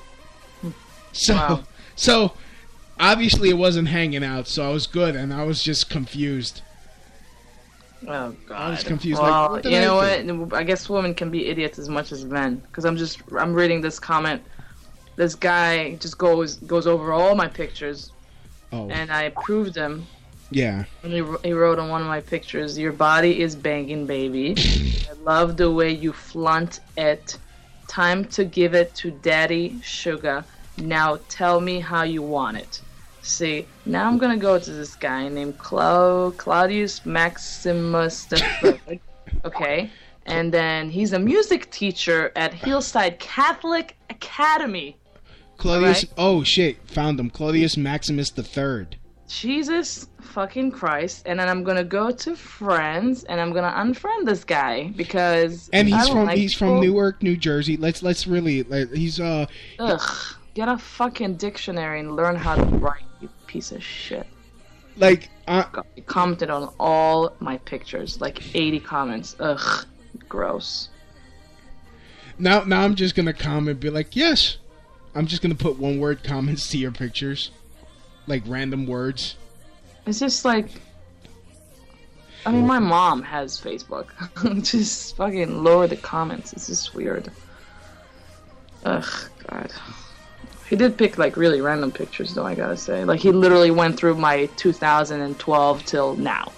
So obviously it wasn't hanging out, so I was good, and I was just confused. Oh God! I was confused. Well, like, you know what? I guess women can be idiots as much as men. Because I'm reading this comment. This guy just goes over all my pictures. Oh. And I proved him. Yeah. And he wrote on one of my pictures, "Your body is banging, baby. I love the way you flaunt it. Time to give it to Daddy Sugar. Now tell me how you want it." See, now I'm going to go to this guy named Claudius Maximus III. Okay? And then he's a music teacher at Hillside Catholic Academy. Claudius, right? Oh shit, found him. Claudius Maximus III. Jesus fucking Christ. And then I'm gonna go to friends and I'm gonna unfriend this guy because he's from Newark, New Jersey. Let's really he's Ugh. Get a fucking dictionary and learn how to write, you piece of shit. Like he commented on all my pictures, like 80 comments. Ugh, gross. Now I'm just gonna comment, be like, yes. I'm just gonna put one-word comments to your pictures, like random words. It's just like, I mean, my mom has Facebook. Just fucking lower the comments. It's just weird. Ugh, God. He did pick like really random pictures, though. I gotta say, like he literally went through my 2012 till now.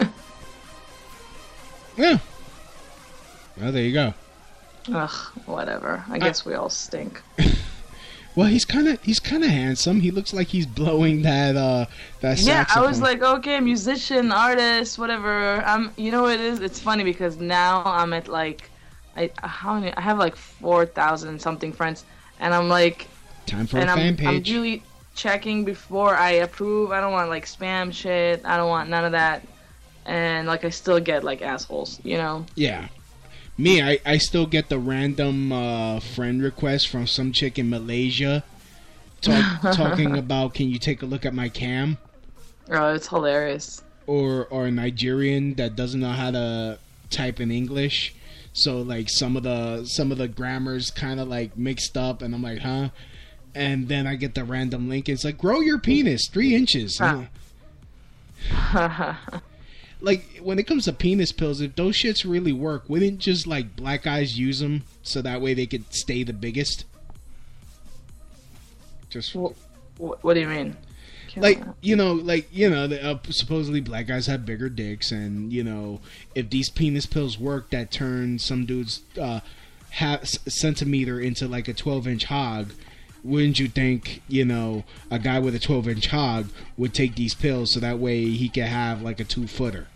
Yeah. Well, there you go. Ugh, whatever. I guess we all stink. Well, he's kind of handsome. He looks like he's blowing that saxophone. Yeah, I was like, okay, musician, artist, whatever. You know what it is? It's funny because now I'm at like, I have like 4,000 something friends, and I'm like, time for a fan page. I'm really checking before I approve. I don't want like spam shit. I don't want none of that. And like I still get like assholes, you know? Yeah. Me, I still get the random friend request from some chick in Malaysia talking about, can you take a look at my cam? Oh, it's hilarious. Or a Nigerian that doesn't know how to type in English. So like some of the grammar's kind of like mixed up, and I'm like, huh? And then I get the random link. It's like, grow your penis 3 inches. Like, when it comes to penis pills, if those shits really work, wouldn't just, like, black guys use them so that way they could stay the biggest? Just... What do you mean? Like, supposedly black guys have bigger dicks, and, you know, if these penis pills work, that turn some dude's centimeter into, like, a 12-inch hog, wouldn't you think, you know, a guy with a 12-inch hog would take these pills so that way he could have like a 2-footer?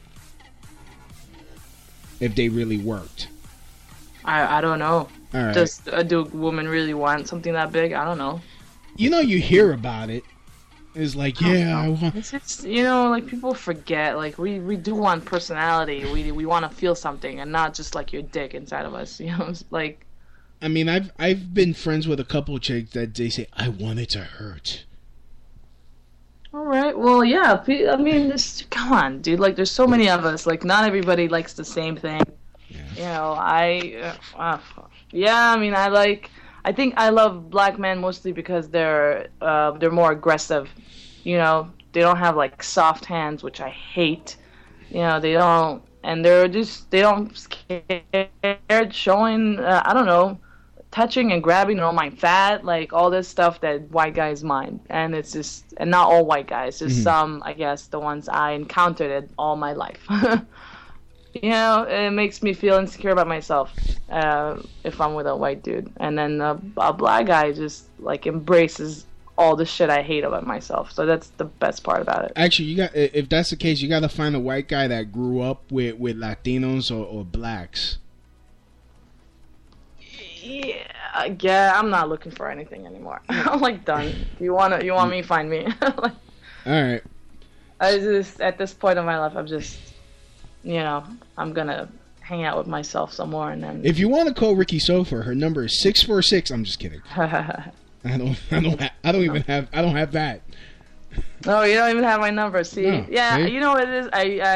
If they really worked. I don't know. All right. Do women really want something that big? I don't know. You know, you hear about it. It's like, yeah, I want... It's, you know, like, people forget, like, we do want personality. We want to feel something and not just, like, your dick inside of us, you know? It's like... I mean, I've been friends with a couple chicks that they say, I want it to hurt. All right. Well, yeah. I mean, come on, dude. Like, there's so many of us. Like, not everybody likes the same thing. Yeah. You know, I mean, I think I love black men mostly because they're more aggressive. You know, they don't have, like, soft hands, which I hate. You know, they don't scared showing, I don't know, touching and grabbing, you know, my fat, like all this stuff that white guys mind. And it's just, and not all white guys, just some, I guess, the ones I encountered it all my life. You know, it makes me feel insecure about myself if I'm with a white dude. And then a black guy just, like, embraces all the shit I hate about myself. So that's the best part about it. Actually, if that's the case, you got to find a white guy that grew up with Latinos or blacks. Yeah, I'm not looking for anything anymore. I'm like done. You want me, find me. Like, all right. I just, at this point in my life, I'm just, you know, I'm gonna hang out with myself some more, and then. If you want to call Ricky Sofer, her number is 646. I'm just kidding. I don't have that. No, you don't even have my number. See, no, yeah, see? You know what it is.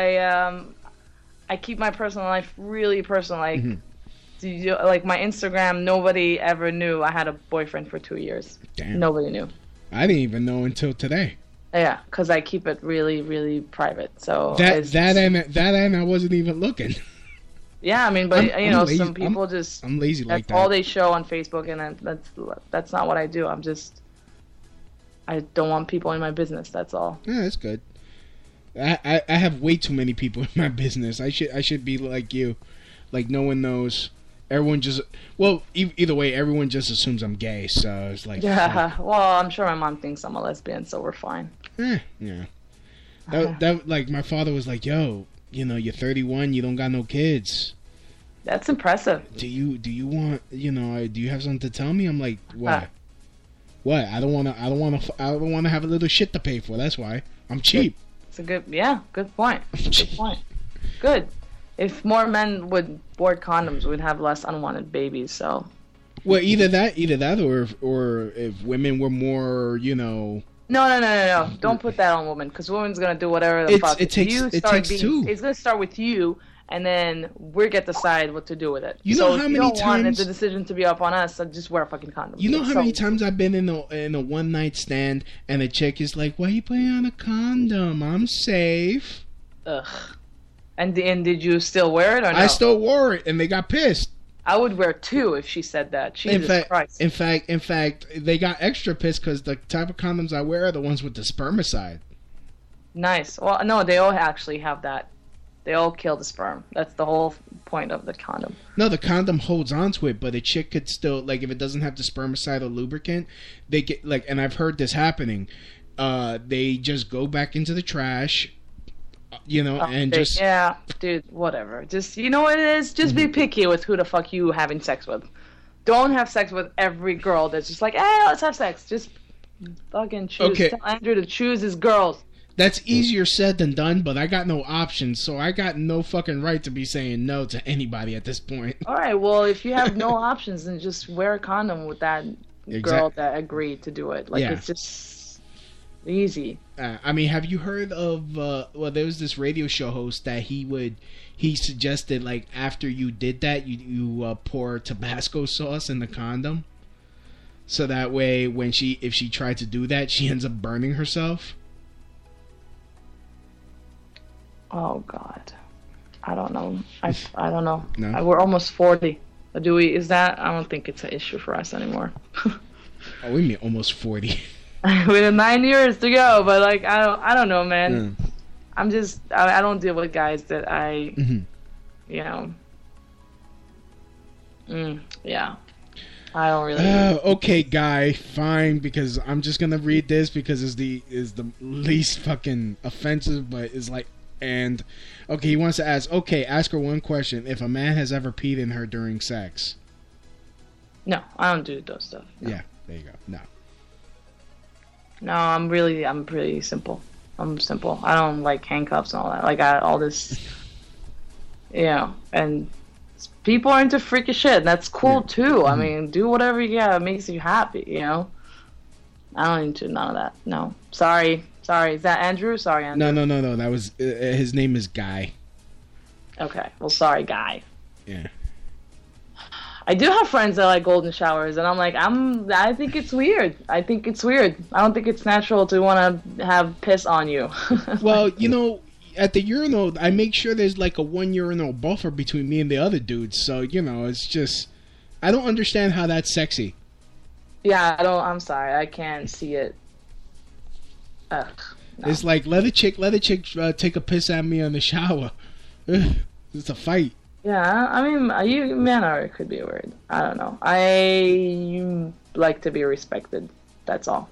I keep my personal life really personal. Like, like my Instagram, nobody ever knew I had a boyfriend for 2 years. Damn. Nobody knew. I didn't even know until today. Yeah, because I keep it really, really private. So that and I wasn't even looking. Yeah, I mean, but I'm lazy. Some people I'm lazy like that. That's all they show on Facebook, and that's not what I do. I don't want people in my business. That's all. Yeah, that's good. I have way too many people in my business. I should be like you, like no one knows. Everyone just either way, everyone just assumes I'm gay. So it's like well, I'm sure my mom thinks I'm a lesbian, so we're fine. Yeah. That like my father was like, yo, you know, you're 31, you don't got no kids. That's impressive. Do you want, you know, do you have something to tell me? I'm like, what? What? I don't want to have a little shit to pay for. That's why. I'm cheap. It's a good point. Good point. Good. If more men would board condoms, we'd have less unwanted babies, so. Well, either that or if women were more, you know. No. Don't put that on women, because women's going to do whatever the fuck. It takes two. It's going to start with you, and then we get to decide what to do with it. You know how many times... you don't want the decision to be up on us, so just wear a fucking condom. You know how many times I've been in a one-night stand, and a chick is like, why are you putting on a condom? I'm safe. Ugh. And did you still wear it or no? I still wore it, and they got pissed. I would wear 2 if she said that. Jesus Christ. In fact, they got extra pissed because the type of condoms I wear are the ones with the spermicide. Nice. Well, no, they all actually have that. They all kill the sperm. That's the whole point of the condom. No, the condom holds onto it, but a chick could still, like, if it doesn't have the spermicide or lubricant, they get, like, and I've heard this happening, they just go back into the trash, just... Yeah, dude, whatever. Just, you know what it is? Just be picky with who the fuck you having sex with. Don't have sex with every girl that's just like, hey, let's have sex. Just fucking choose. Okay. Tell Andrew to choose his girls. That's easier said than done, but I got no options, so I got no fucking right to be saying no to anybody at this point. All right, well, if you have no options, then just wear a condom with that girl that agreed to do it. Like, It's just easy. I mean, have you heard of, there was this radio show host that he suggested, like, after you did that, you pour Tabasco sauce in the condom, so that way if she tried to do that, she ends up burning herself. Oh God, I don't know. I don't know. No? We're almost 40. Do we? Is that? I don't think it's an issue for us anymore. Oh, we mean almost 40. We have 9 years to go, but like I don't know, man. I'm just I don't deal with guys that yeah. I don't really. Okay, Guy, fine, because I'm just gonna read this because it's the least fucking offensive, but it's like. And okay, he wants to ask. Okay, ask her one question: if a man has ever peed in her during sex. No, I don't do those stuff. No. Yeah, there you go. No, I'm pretty simple. I'm simple. I don't like handcuffs and all that. Like all this, and people are into freaky shit, and that's cool too. I mean, do whatever makes you happy. I don't into none of that. No, sorry. Is that Andrew? Sorry, Andrew. No. That was his name is Guy. Okay. Well, sorry, Guy. Yeah. I do have friends that like golden showers, and I'm like, I think it's weird. I don't think it's natural to want to have piss on you. Well, at the urinal, I make sure there's like a 1 urinal buffer between me and the other dudes. So, it's just, I don't understand how that's sexy. Yeah, I'm sorry. I can't see it. Ugh, no. It's like let a chick take a piss at me in the shower. It's a fight. Yeah, I mean, you men are could be weird. I don't know. I like to be respected. That's all.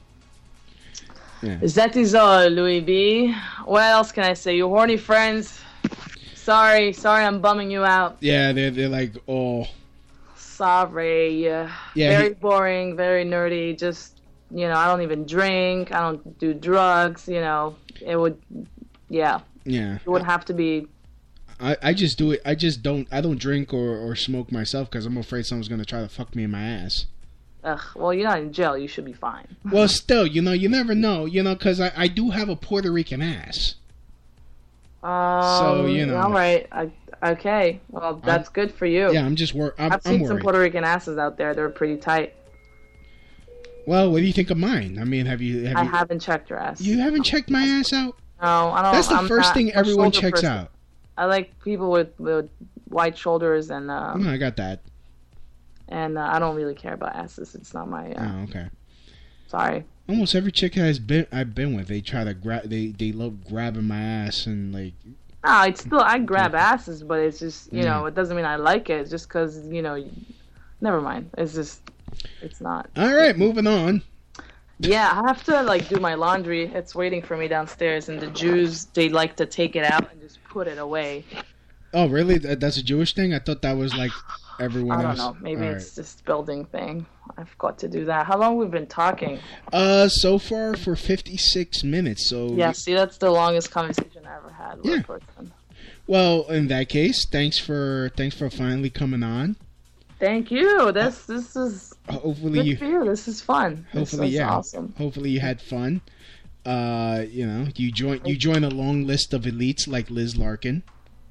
Yeah. That is all, Louis B. What else can I say? You horny friends. Sorry, I'm bumming you out. Yeah, they're like, oh. Sorry. Very boring, very nerdy. Just. I don't even drink. I don't do drugs. It would, yeah. It would have to be. I just do it. I don't drink or smoke myself because I'm afraid someone's going to try to fuck me in my ass. Ugh, well, you're not in jail. You should be fine. Well, still, you never know, because I do have a Puerto Rican ass. So, All right. Okay. Well, that's good for you. Yeah, I'm just worried. I've seen some Puerto Rican asses out there. They're pretty tight. Well, what do you think of mine? I mean, have you? I haven't checked your ass. You haven't checked my ass out? No, I don't. That's the first thing everyone checks out. I like people with white shoulders and. I got that. And I don't really care about asses. It's not my. Oh, okay. Sorry. Almost every chick I've been with, they try to grab. They love grabbing my ass and like. No, it's still I grab asses, but it's just it doesn't mean I like it. It's just because never mind. It's just. It's not. All right, moving on. Yeah, I have to do my laundry. It's waiting for me downstairs, and the Jews they like to take it out and just put it away. Oh, really? That's a Jewish thing? I thought that was like everyone else. I don't know. Maybe it's just building thing. I've got to do that. How long we've been talking? So far for 56 minutes. So yeah, see, that's the longest conversation I ever had with a person. Well, in that case, thanks for finally coming on. Thank you. This is hopefully good for you. This is fun. Hopefully, this is awesome. Hopefully you had fun. You join a long list of elites like Liz Larkin.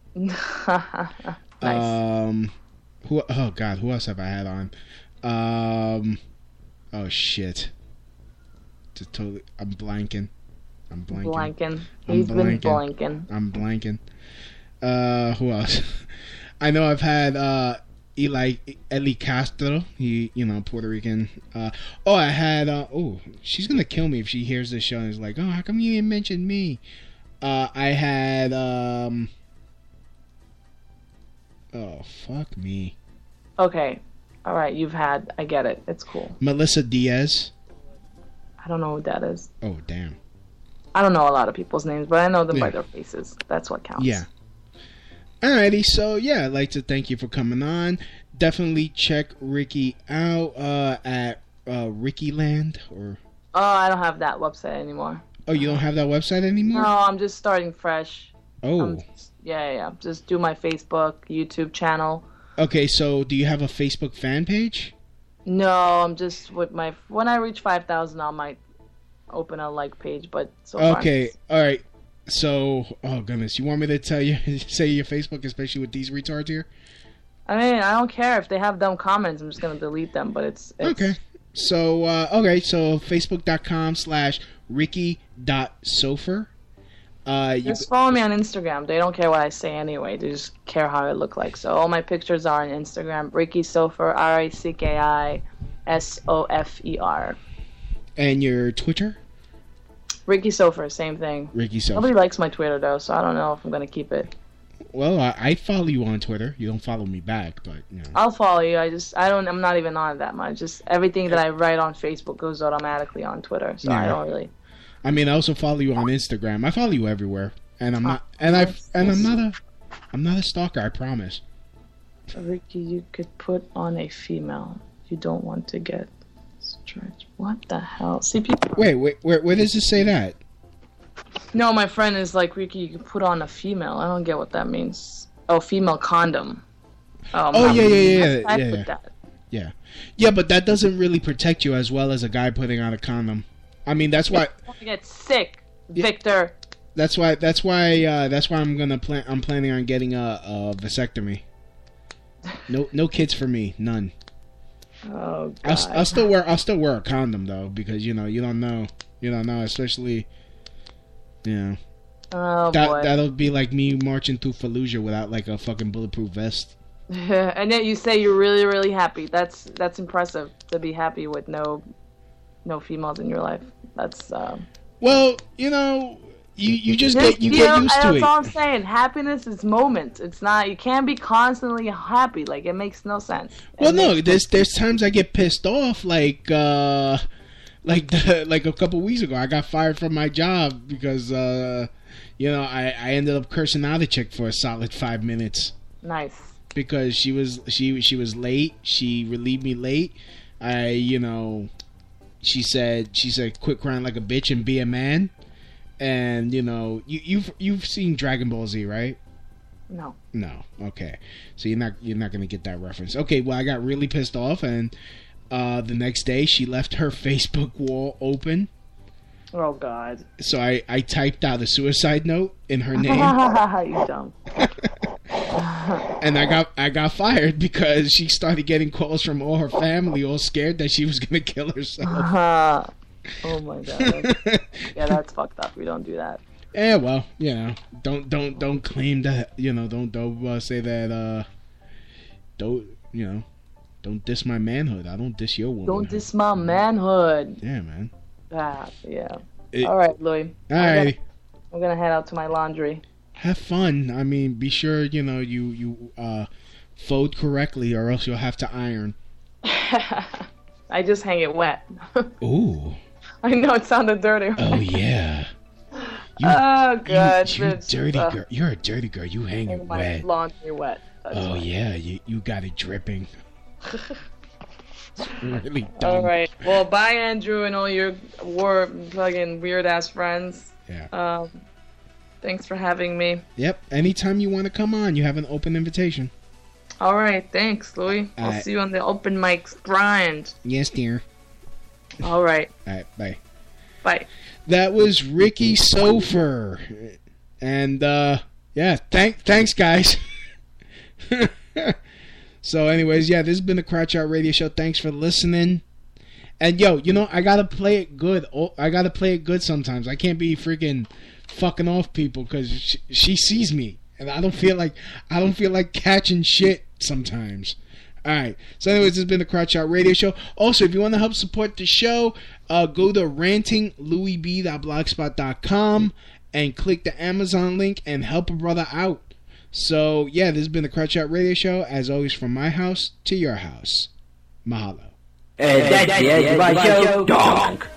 Nice. Who else have I had on? Oh shit. I'm blanking. He's been blanking. I'm blanking. Who else? I know I've had Eli Castro. He, Puerto Rican. I had. She's gonna kill me if she hears this show and is like, "Oh, how come you didn't mention me?" I had. Oh, fuck me. Okay. All right. You've had. I get it. It's cool. Melissa Diaz. I don't know who that is. Oh, damn. I don't know a lot of people's names, but I know them by their faces. That's what counts. Yeah. Alrighty, so yeah, I'd like to thank you for coming on. Definitely check Ricky out at Rickyland or. Oh, I don't have that website anymore. Oh, you don't have that website anymore? No, I'm just starting fresh. Oh. Yeah. Just do my Facebook, YouTube channel. Okay, so do you have a Facebook fan page? No, I'm just with my. When I reach 5,000, I might open a like page, but so far. Okay, all right. So, oh goodness, you want me to tell you, say your Facebook, especially with these retards here? I mean, I don't care if they have dumb comments. I'm just gonna delete them. But it's... Okay. So, so Facebook.com/Ricky.Sofer. Just follow me on Instagram. They don't care what I say anyway. They just care how I look like. So all my pictures are on Instagram. Ricky Sofer, RICKISOFER. And your Twitter? Ricky Sofer, same thing. Ricky Sofer. Nobody likes my Twitter though, so I don't know if I'm gonna keep it. Well, I follow you on Twitter. You don't follow me back, but I'll follow you. I'm not even on it that much. Just everything that I write on Facebook goes automatically on Twitter, so I don't really. I mean, I also follow you on Instagram. I follow you everywhere, and I'm not, I'm not a stalker. I promise. Ricky, you could put on a female. You don't want to get stretched. What the hell? See, people. Wait. Where does it say that? No, my friend is like, Ricky, you can put on a female. I don't get what that means. Oh, female condom. Yeah, but that doesn't really protect you as well as a guy putting on a condom. I mean, that's why. You get sick, Victor. That's why I'm planning on getting a vasectomy. No kids for me, none. Oh God. I'll still wear a condom though, because you don't know, especially. Oh boy. That'll be like me marching through Fallujah without like a fucking bulletproof vest. And yet you say you're really, really happy. That's impressive to be happy with no females in your life. That's well, you just get used to it. That's all I'm saying. Happiness is moments. It's not. You can't be constantly happy. Like it makes no sense. Well, no. There's times I get pissed off. Like a couple weeks ago, I got fired from my job because I ended up cursing out a chick for a solid 5 minutes. Nice. Because she was late. She relieved me late. She said, quit crying like a bitch and be a man. And you've seen Dragon Ball Z, right? No. Okay. So you're not gonna get that reference. Okay. Well, I got really pissed off, and the next day she left her Facebook wall open. Oh God. So I typed out a suicide note in her name. You dumb. And I got fired because she started getting calls from all her family, all scared that she was gonna kill herself. Oh my God. Yeah, that's fucked up. We don't do that. Yeah, well, don't claim that. Don't say that. Don't diss my manhood. I don't diss your woman. Don't diss my manhood. Yeah, man. Yeah. All right, Louis. All right. I'm gonna head out to my laundry. Have fun. I mean, be sure you fold correctly, or else you'll have to iron. I just hang it wet. Ooh. I know it sounded dirty. Oh yeah. Oh God. You dirty girl. You're a dirty girl. You hang it my wet. Laundry wet. That's oh right. Yeah. You got it dripping. It's really dumb. All right. Well, bye, Andrew, and all your fucking weird ass friends. Yeah. Thanks for having me. Yep. Anytime you want to come on, you have an open invitation. All right. Thanks, Louis. I'll see you on the open mics grind. Yes, dear. All right. All right. Bye. Bye. That was Ricky Sofer. And, thanks, guys. So, anyways, this has been the Crouch Out Radio Show. Thanks for listening. And, I gotta play it good. I gotta play it good sometimes. I can't be freaking fucking off people because she sees me. and I don't feel like catching shit sometimes. All right. So, anyways, this has been the Crotch Shot Radio Show. Also, if you want to help support the show, go to rantinglouisb.blogspot.com and click the Amazon link and help a brother out. So, yeah, this has been the Crotch Shot Radio Show. As always, from my house to your house. Mahalo. That's the end of my show. Donk.